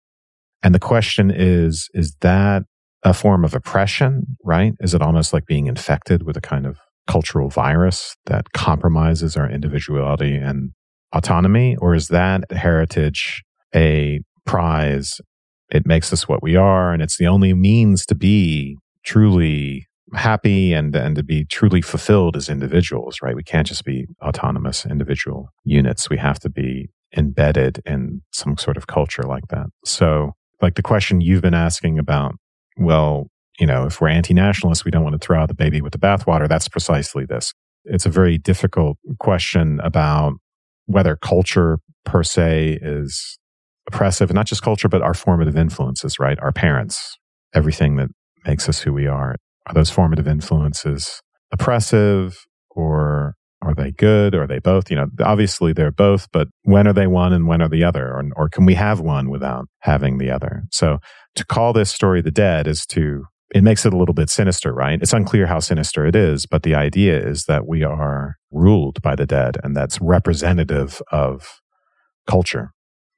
And the question is, is that a form of oppression, right? Is it almost like being infected with a kind of cultural virus that compromises our individuality and autonomy? Or is that heritage a prize? It makes us what we are, and it's the only means to be truly happy and, and to be truly fulfilled as individuals, right? We can't just be autonomous individual units. We have to be embedded in some sort of culture like that. So, like the question you've been asking about, well, you know, if we're anti-nationalists, we don't want to throw out the baby with the bathwater. That's precisely this. It's a very difficult question about whether culture per se is oppressive, and not just culture, but our formative influences, right? Our parents, everything that makes us who we are. Are those formative influences oppressive, or are they good? Or are they both? You know, obviously they're both, but when are they one and when are the other? Or, or can we have one without having the other? So to call this story the dead is to, it makes it a little bit sinister, right? It's unclear how sinister it is, but the idea is that we are ruled by the dead, and that's representative of culture.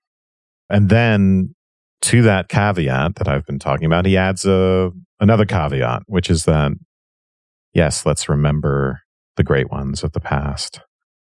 And then to that caveat that I've been talking about, he adds a, another caveat, which is that, yes, let's remember the great ones of the past.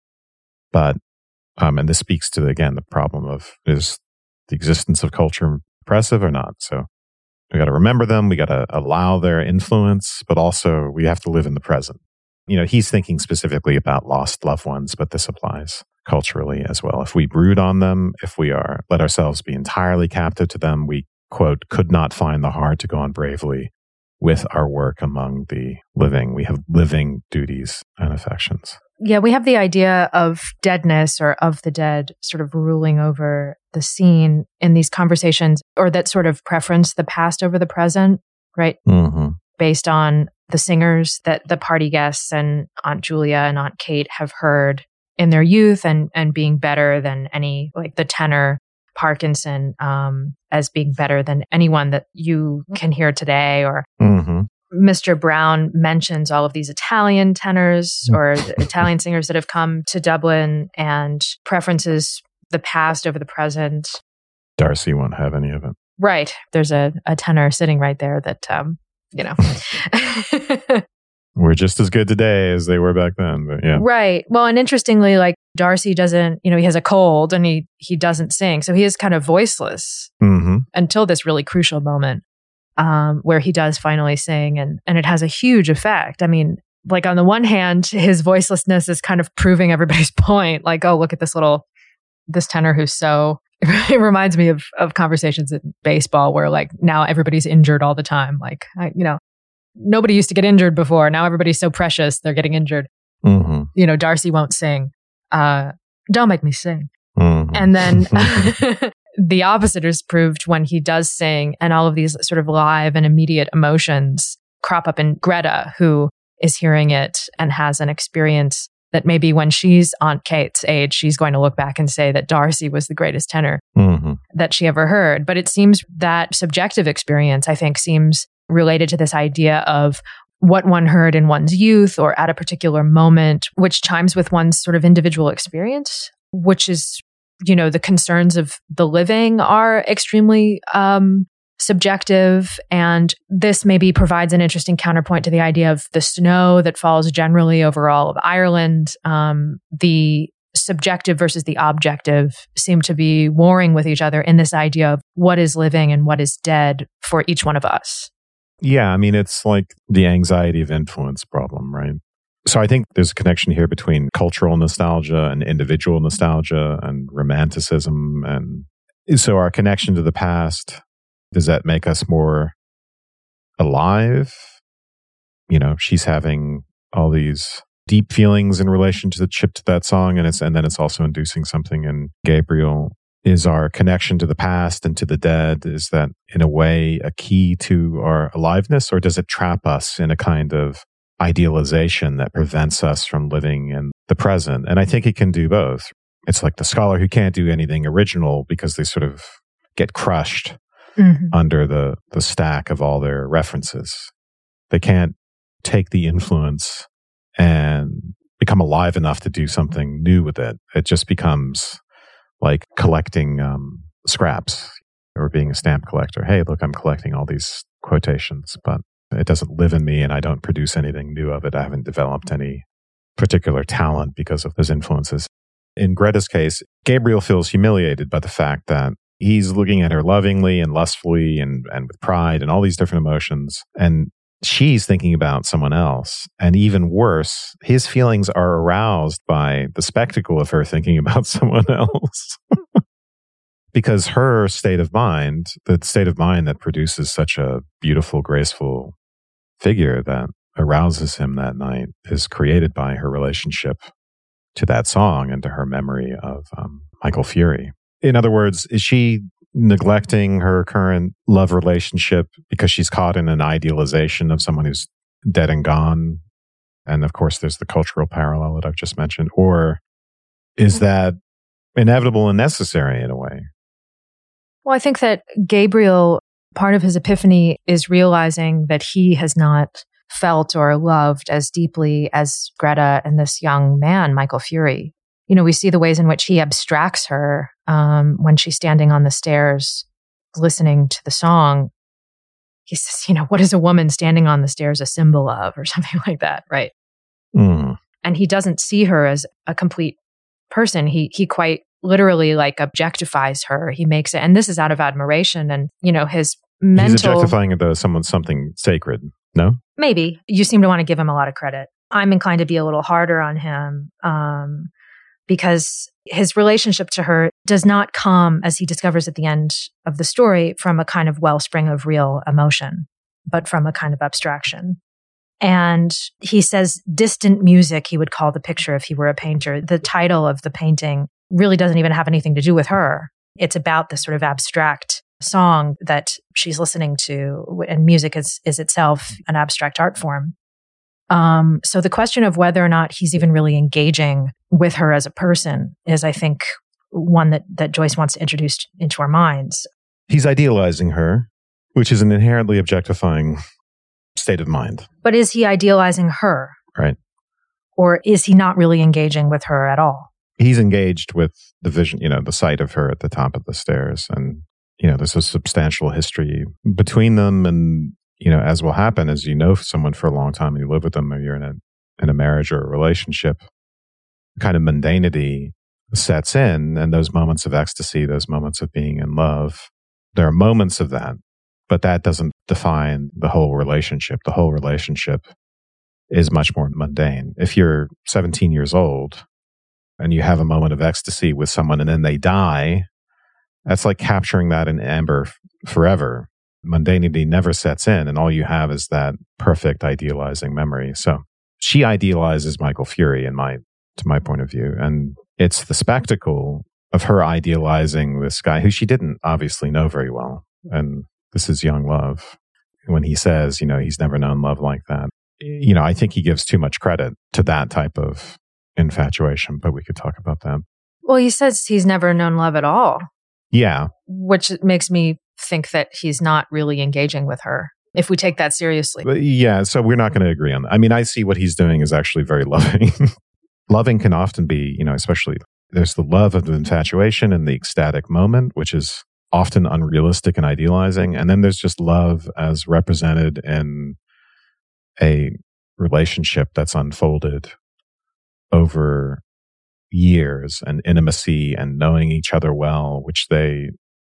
But, um, and this speaks to, again, the problem of, is the existence of culture oppressive or not? So we got to remember them. We got to allow their influence, but also we have to live in the present. You know, he's thinking specifically about lost loved ones, but this applies culturally as well. If we brood on them, if we are let ourselves be entirely captive to them, we, quote, could not find the heart to go on bravely with our work among the living. We have living duties and affections. Yeah, we have the idea of deadness or of the dead sort of ruling over the scene in these conversations, or that sort of preference, the past over the present, right? Mm-hmm. Based on the singers that the party guests and Aunt Julia and Aunt Kate have heard in their youth, and, and being better than any, like the tenor Parkinson, um, as being better than anyone that you can hear today. Or mm-hmm. Mister Brown mentions all of these Italian tenors or Italian singers that have come to Dublin, and preferences the past over the present. Darcy won't have any of it. Right. There's a, a tenor sitting right there that, um, you know. We're just as good today as they were back then. But yeah. Right. Well, and interestingly, like Darcy doesn't, you know, he has a cold and he, he doesn't sing. So he is kind of voiceless mm-hmm. until this really crucial moment um, where he does finally sing. And, and it has a huge effect. I mean, like on the one hand, his voicelessness is kind of proving everybody's point. Like, oh, look at this little, this tenor who's so, it reminds me of, of conversations in baseball where like now everybody's injured all the time. Like, I, you know, nobody used to get injured before. Now everybody's so precious. They're getting injured. Mm-hmm. You know, Darcy won't sing. Uh, don't make me sing. Mm-hmm. And then the opposite is proved when he does sing and all of these sort of live and immediate emotions crop up in Greta, who is hearing it and has an experience that maybe when she's Aunt Kate's age, she's going to look back and say that Darcy was the greatest tenor mm-hmm. that she ever heard. But it seems that subjective experience, I think, seems related to this idea of what one heard in one's youth or at a particular moment, which chimes with one's sort of individual experience, which is, you know, the concerns of the living are extremely um, subjective. And this maybe provides an interesting counterpoint to the idea of the snow that falls generally over all of Ireland. Um, the subjective versus the objective seem to be warring with each other in this idea of what is living and what is dead for each one of us. Yeah, I mean, it's like the anxiety of influence problem, right? So I think there's a connection here between cultural nostalgia and individual nostalgia and romanticism. And so our connection to the past, does that make us more alive? You know, she's having all these deep feelings in relation to the chip to that song, and it's and then it's also inducing something in Gabriel. Is our connection to the past and to the dead, is that in a way a key to our aliveness, or does it trap us in a kind of idealization that prevents us from living in the present? And I think it can do both. It's like the scholar who can't do anything original because they sort of get crushed mm-hmm. under the, the stack of all their references. They can't take the influence and become alive enough to do something new with it. It just becomes like collecting um, scraps or being a stamp collector. Hey, look, I'm collecting all these quotations, but it doesn't live in me and I don't produce anything new of it. I haven't developed any particular talent because of those influences. In Greta's case, Gabriel feels humiliated by the fact that he's looking at her lovingly and lustfully and, and with pride and all these different emotions. And she's thinking about someone else. And even worse, his feelings are aroused by the spectacle of her thinking about someone else. Because her state of mind, the state of mind that produces such a beautiful, graceful figure that arouses him that night, is created by her relationship to that song and to her memory of um, Michael Fury. In other words, is she neglecting her current love relationship because she's caught in an idealization of someone who's dead and gone? And of course, there's the cultural parallel that I've just mentioned. Or is that inevitable and necessary in a way? Well, I think that Gabriel, part of his epiphany is realizing that he has not felt or loved as deeply as Greta and this young man, Michael Fury. You know, we see the ways in which he abstracts her um, when she's standing on the stairs listening to the song. He says, you know, what is a woman standing on the stairs a symbol of, or something like that, right? Mm. And he doesn't see her as a complete person. He he quite literally like objectifies her. He makes it, and this is out of admiration and, you know, his mental... He's objectifying it as someone, something sacred, no? Maybe. You seem to want to give him a lot of credit. I'm inclined to be a little harder on him. Um, because his relationship to her does not come, as he discovers at the end of the story, from a kind of wellspring of real emotion, but from a kind of abstraction. And he says distant music, he would call the picture if he were a painter. The title of the painting really doesn't even have anything to do with her. It's about this sort of abstract song that she's listening to, and music is, is itself an abstract art form. Um, so the question of whether or not he's even really engaging with her as a person is, I think, one that, that Joyce wants to introduce into our minds. He's idealizing her, which is an inherently objectifying state of mind. But is he idealizing her? Right. Or is he not really engaging with her at all? He's engaged with the vision, you know, the sight of her at the top of the stairs. And you know, there's a substantial history between them. And, you know, as will happen as you know someone for a long time and you live with them, or you're in a, in a marriage or a relationship, kind of mundanity sets in, and those moments of ecstasy, those moments of being in love, there are moments of that, but that doesn't define the whole relationship. The whole relationship is much more mundane. If you're seventeen years old and you have a moment of ecstasy with someone and then they die, that's like capturing that in amber f- forever. Mundanity never sets in, and all you have is that perfect idealizing memory. So she idealizes Michael Fury, in my to my point of view, and it's the spectacle of her idealizing this guy who she didn't obviously know very well. And this is young love. When he says, you know, he's never known love like that, you know, I think he gives too much credit to that type of infatuation, but we could talk about that. Well, he says he's never known love at all. Yeah. Which makes me think that he's not really engaging with her, if we take that seriously. But yeah, so we're not going to agree on that. I mean, I see what he's doing is actually very loving. Loving can often be, you know, especially there's the love of the infatuation and the ecstatic moment, which is often unrealistic and idealizing. And then there's just love as represented in a relationship that's unfolded over years and intimacy and knowing each other well, which they,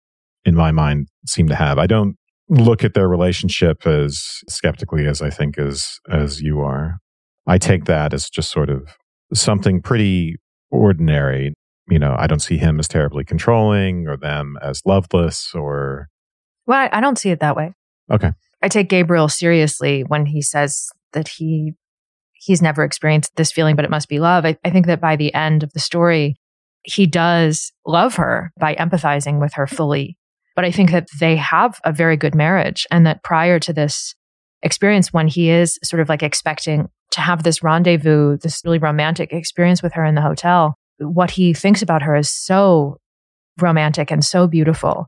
in my mind, seem to have. I don't look at their relationship as skeptically as I think as as you are. I take that as just sort of something pretty ordinary. You know, I don't see him as terribly controlling or them as loveless or... Well, I, I don't see it that way. Okay. I take Gabriel seriously when he says that he he's never experienced this feeling, but it must be love. I, I think that by the end of the story, he does love her by empathizing with her fully. But I think that they have a very good marriage, and that prior to this experience, when he is sort of like expecting to have this rendezvous, this really romantic experience with her in the hotel, what he thinks about her is so romantic and so beautiful,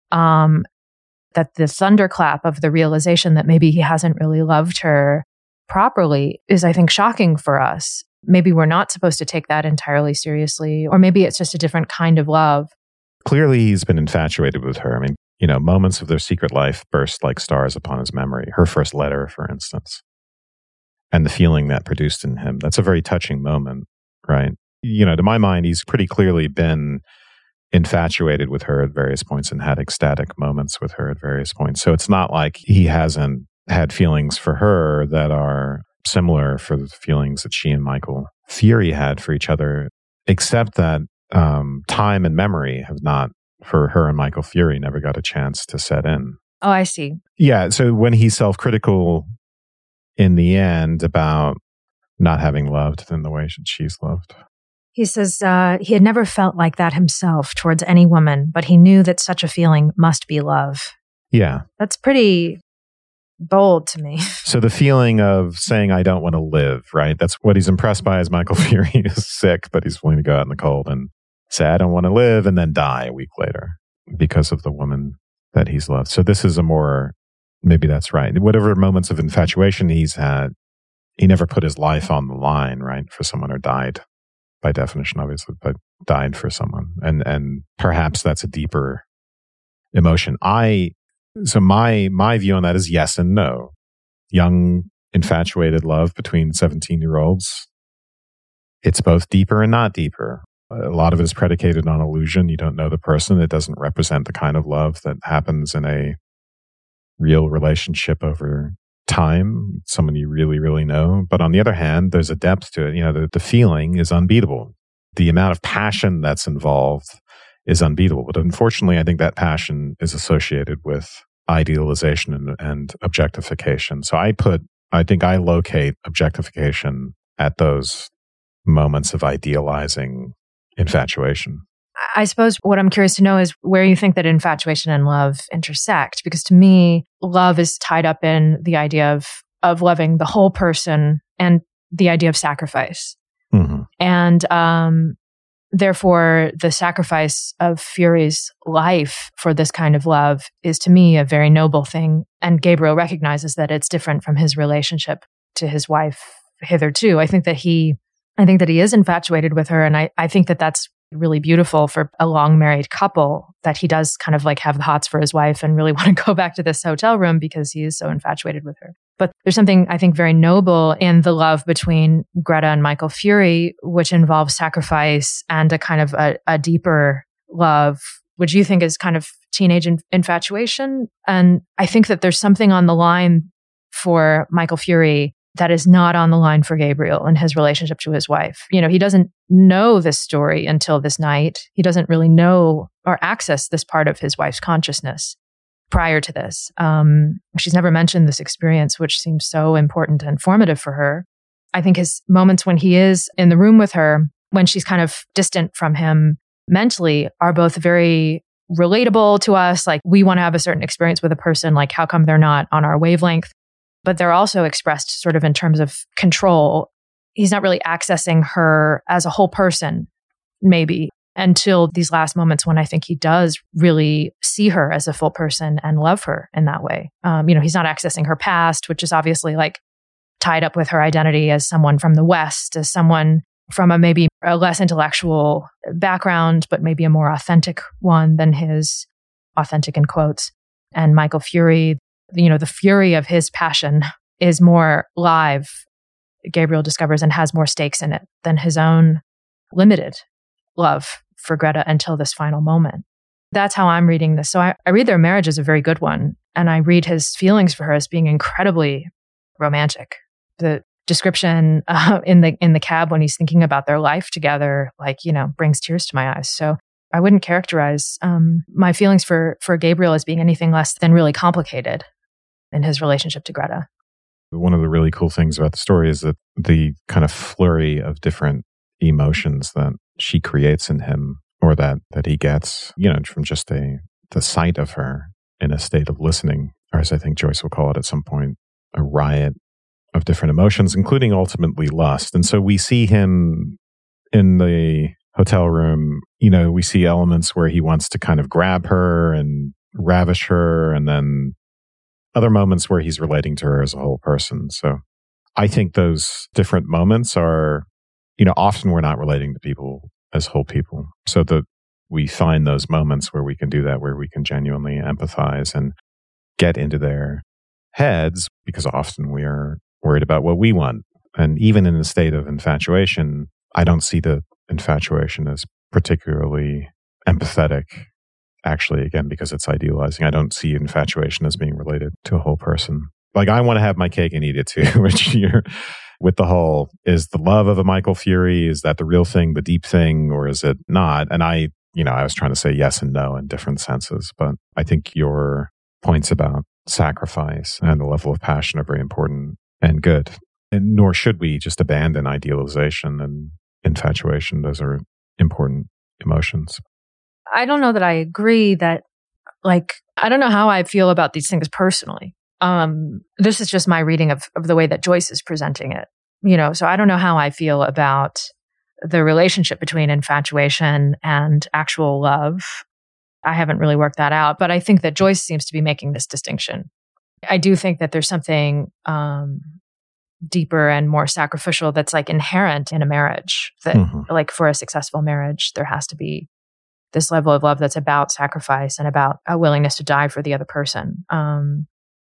um, that the thunderclap of the realization that maybe he hasn't really loved her properly is, I think, shocking for us. Maybe we're not supposed to take that entirely seriously, or maybe it's just a different kind of love. Clearly, he's been infatuated with her. I mean, you know, moments of their secret life burst like stars upon his memory. Her first letter, for instance, and the feeling that produced in him. That's a very touching moment, right? You know, to my mind, he's pretty clearly been infatuated with her at various points and had ecstatic moments with her at various points. So it's not like he hasn't had feelings for her that are similar for the feelings that she and Michael Fury had for each other, except that um, time and memory have not, for her and Michael Fury, never got a chance to set in. Oh, I see. Yeah. So when he's self-critical in the end about not having loved in the way she's loved. He says uh, he had never felt like that himself towards any woman, but he knew that such a feeling must be love. Yeah. That's pretty bold to me. So the feeling of saying, I don't want to live, right? That's what he's impressed by as Michael Fury is sick, but he's willing to go out in the cold and say, I don't want to live, and then die a week later because of the woman that he's loved. So this is a more, maybe that's right. Whatever moments of infatuation he's had, he never put his life on the line, right? For someone, or died, by definition, obviously, but died for someone. And and perhaps that's a deeper emotion. I so my my view on that is yes and no. Young, infatuated love between seventeen-year-olds, it's both deeper and not deeper. A lot of it is predicated on illusion. You don't know the person. It doesn't represent the kind of love that happens in a real relationship over time, someone you really, really know. But on the other hand, there's a depth to it. You know, the, the feeling is unbeatable. The amount of passion that's involved is unbeatable. But unfortunately, I think that passion is associated with idealization and, and objectification. So I put, I think I locate objectification at those moments of idealizing infatuation. I suppose what I'm curious to know is where you think that infatuation and love intersect, because to me, love is tied up in the idea of of loving the whole person and the idea of sacrifice. Mm-hmm. And um, therefore, the sacrifice of Fury's life for this kind of love is, to me, a very noble thing. And Gabriel recognizes that it's different from his relationship to his wife hitherto. I think that he I think that he is infatuated with her, and I, I think that that's really beautiful for a long married couple, that he does kind of like have the hots for his wife and really want to go back to this hotel room because he is so infatuated with her. But there's something I think very noble in the love between Greta and Michael Fury, which involves sacrifice and a kind of a, a deeper love, which you think is kind of teenage in- infatuation. And I think that there's something on the line for Michael Fury that is not on the line for Gabriel in his relationship to his wife. You know, he doesn't know this story until this night. He doesn't really know or access this part of his wife's consciousness prior to this. Um, she's never mentioned this experience, which seems so important and formative for her. I think his moments when he is in the room with her, when she's kind of distant from him mentally, are both very relatable to us. Like, we want to have a certain experience with a person. Like, how come they're not on our wavelength? But they're also expressed sort of in terms of control. He's not really accessing her as a whole person, maybe, until these last moments when I think he does really see her as a full person and love her in that way. Um, you know, he's not accessing her past, which is obviously like tied up with her identity as someone from the West, as someone from a maybe a less intellectual background, but maybe a more authentic one than his, authentic in quotes. And Michael Fury, you know, the fury of his passion is more live, Gabriel discovers, and has more stakes in it than his own limited love for Greta until this final moment. That's how I'm reading this. So I, I read their marriage as a very good one. And I read his feelings for her as being incredibly romantic. The description uh, in the in the cab when he's thinking about their life together, like, you know, brings tears to my eyes. So I wouldn't characterize um, my feelings for for Gabriel as being anything less than really complicated in his relationship to Greta. One of the really cool things about the story is that the kind of flurry of different emotions that she creates in him, or that that he gets, you know, from just a the sight of her in a state of listening, or as I think Joyce will call it at some point, a riot of different emotions, including ultimately lust. And so we see him in the hotel room, you know, we see elements where he wants to kind of grab her and ravish her, and then other moments where he's relating to her as a whole person. So I think those different moments are, you know, often we're not relating to people as whole people. So that we find those moments where we can do that, where we can genuinely empathize and get into their heads, because often we are worried about what we want. And even in a state of infatuation, I don't see the infatuation as particularly empathetic. Actually, again, because it's idealizing, I don't see infatuation as being related to a whole person. Like, I want to have my cake and eat it too, which you're with the whole, is the love of a Michael Fury, is that the real thing, the deep thing, or is it not? And I, you know, I was trying to say yes and no in different senses, but I think your points about sacrifice and the level of passion are very important and good. And nor should we just abandon idealization and infatuation. Those are important emotions. I don't know that I agree that, like, I don't know how I feel about these things personally. Um, this is just my reading of, of the way that Joyce is presenting it, you know, so I don't know how I feel about the relationship between infatuation and actual love. I haven't really worked that out, but I think that Joyce seems to be making this distinction. I do think that there's something um, deeper and more sacrificial that's like inherent in a marriage, that mm-hmm. like for a successful marriage, there has to be this level of love that's about sacrifice and about a willingness to die for the other person. Um,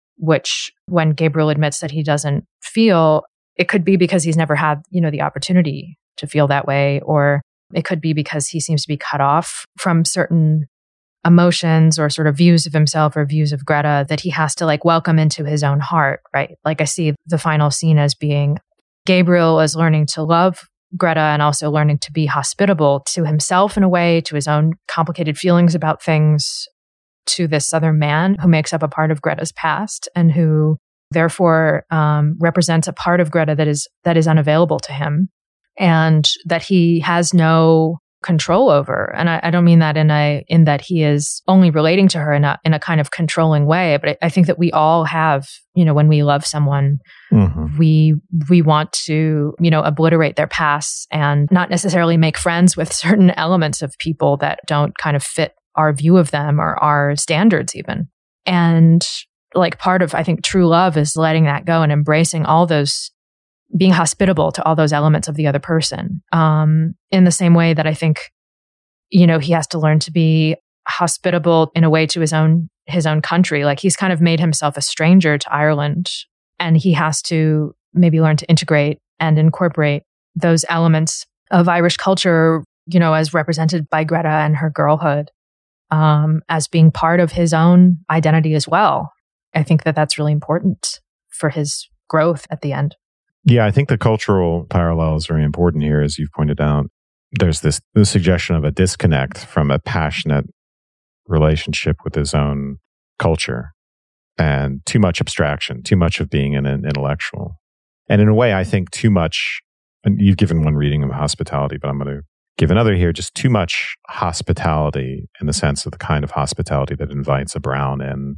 which when Gabriel admits that he doesn't feel, it could be because he's never had, you know, the opportunity to feel that way, or it could be because he seems to be cut off from certain emotions or sort of views of himself or views of Greta that he has to like welcome into his own heart, right? Like, I see the final scene as being Gabriel is learning to love Greta and also learning to be hospitable to himself in a way, to his own complicated feelings about things, to this other man who makes up a part of Greta's past and who therefore um, represents a part of Greta that is that is unavailable to him and that he has no control over. And I, I don't mean that in a in that he is only relating to her in a in a kind of controlling way, but I, I think that we all have, you know, when we love someone, mm-hmm. we we want to, you know, obliterate their past and not necessarily make friends with certain elements of people that don't kind of fit our view of them or our standards even. And like part of, I think, true love is letting that go and embracing all those, being hospitable to all those elements of the other person. Um, in the same way that I think you know, he has to learn to be hospitable in a way to his own his own country. Like he's kind of made himself a stranger to Ireland, and he has to maybe learn to integrate and incorporate those elements of Irish culture, you know, as represented by Greta and her girlhood, um, as being part of his own identity as well. I think that that's really important for his growth at the end. Yeah, I think the cultural parallel is very important here, as you've pointed out. There's this, this suggestion of a disconnect from a passionate relationship with his own culture, and too much abstraction, too much of being an, an intellectual. And in a way, I think too much, and you've given one reading of hospitality, but I'm going to give another here, just too much hospitality in the sense of the kind of hospitality that invites a Brown in,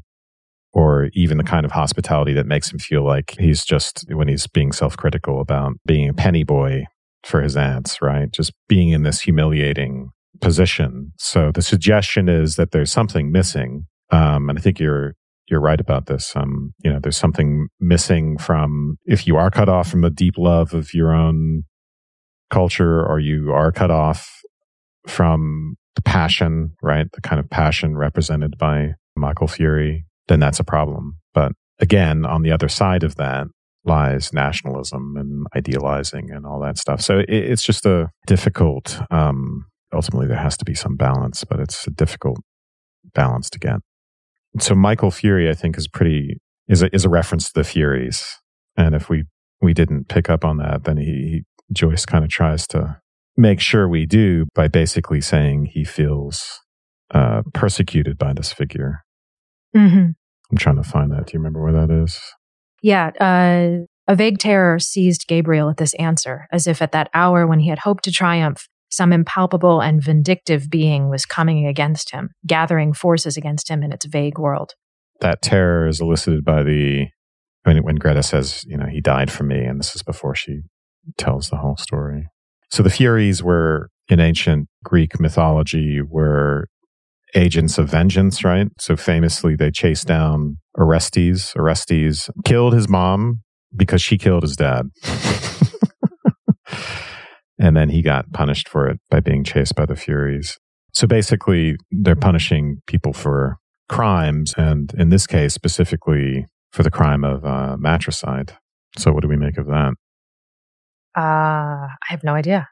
or even the kind of hospitality that makes him feel like he's just, when he's being self-critical about being a penny boy for his aunts, right? Just being in this humiliating position. So the suggestion is that there's something missing. Um, and I think you're you're right about this. Um, you know, there's something missing from, if you are cut off from a deep love of your own culture, or you are cut off from the passion, right? The kind of passion represented by Michael Fury, then that's a problem. But again, on the other side of that lies nationalism and idealizing and all that stuff. So it, it's just a difficult, um, ultimately there has to be some balance, but it's a difficult balance to get. So Michael Fury, I think, is pretty, is a, is a reference to the Furies. And if we, we didn't pick up on that, then he, he Joyce kind of tries to make sure we do by basically saying he feels uh, persecuted by this figure. Mm-hmm. I'm trying to find that. Do you remember where that is? Yeah. Uh, a vague terror seized Gabriel at this answer, as if at that hour when he had hoped to triumph, some impalpable and vindictive being was coming against him, gathering forces against him in its vague world. That terror is elicited by the, when, when Greta says, you know, he died for me, and this is before she tells the whole story. So the Furies were, in ancient Greek mythology, were agents of vengeance, right? So famously, they chased down Orestes. Orestes killed his mom because she killed his dad. And then he got punished for it by being chased by the Furies. So basically, they're punishing people for crimes, and in this case, specifically for the crime of uh, matricide. So what do we make of that? Uh, I have no idea.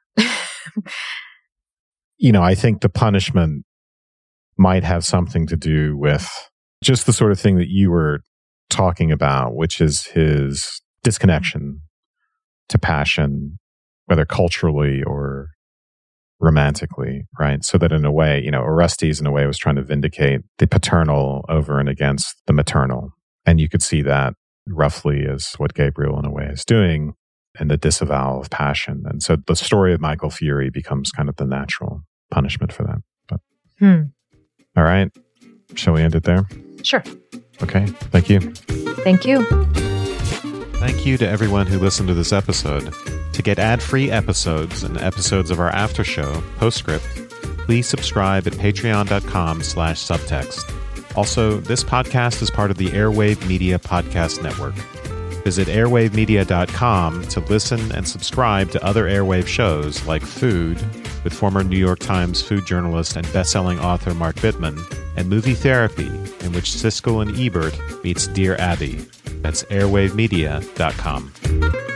You know, I think the punishment might have something to do with just the sort of thing that you were talking about, which is his disconnection to passion, whether culturally or romantically, right? So that in a way, you know, Orestes in a way was trying to vindicate the paternal over and against the maternal. And you could see that roughly as what Gabriel in a way is doing in the disavowal of passion. And so the story of Michael Fury becomes kind of the natural punishment for that. But hmm. All right. Shall we end it there? Sure. Okay. Thank you. Thank you. Thank you to everyone who listened to this episode. To get ad-free episodes and episodes of our after show, Postscript, please subscribe at patreon.com slash subtext. Also, this podcast is part of the Airwave Media Podcast Network. Visit airwave media dot com to listen and subscribe to other Airwave shows like Food, with former New York Times food journalist and best-selling author Mark Bittman, and Movie Therapy, in which Siskel and Ebert meets Dear Abby. That's airwave media dot com.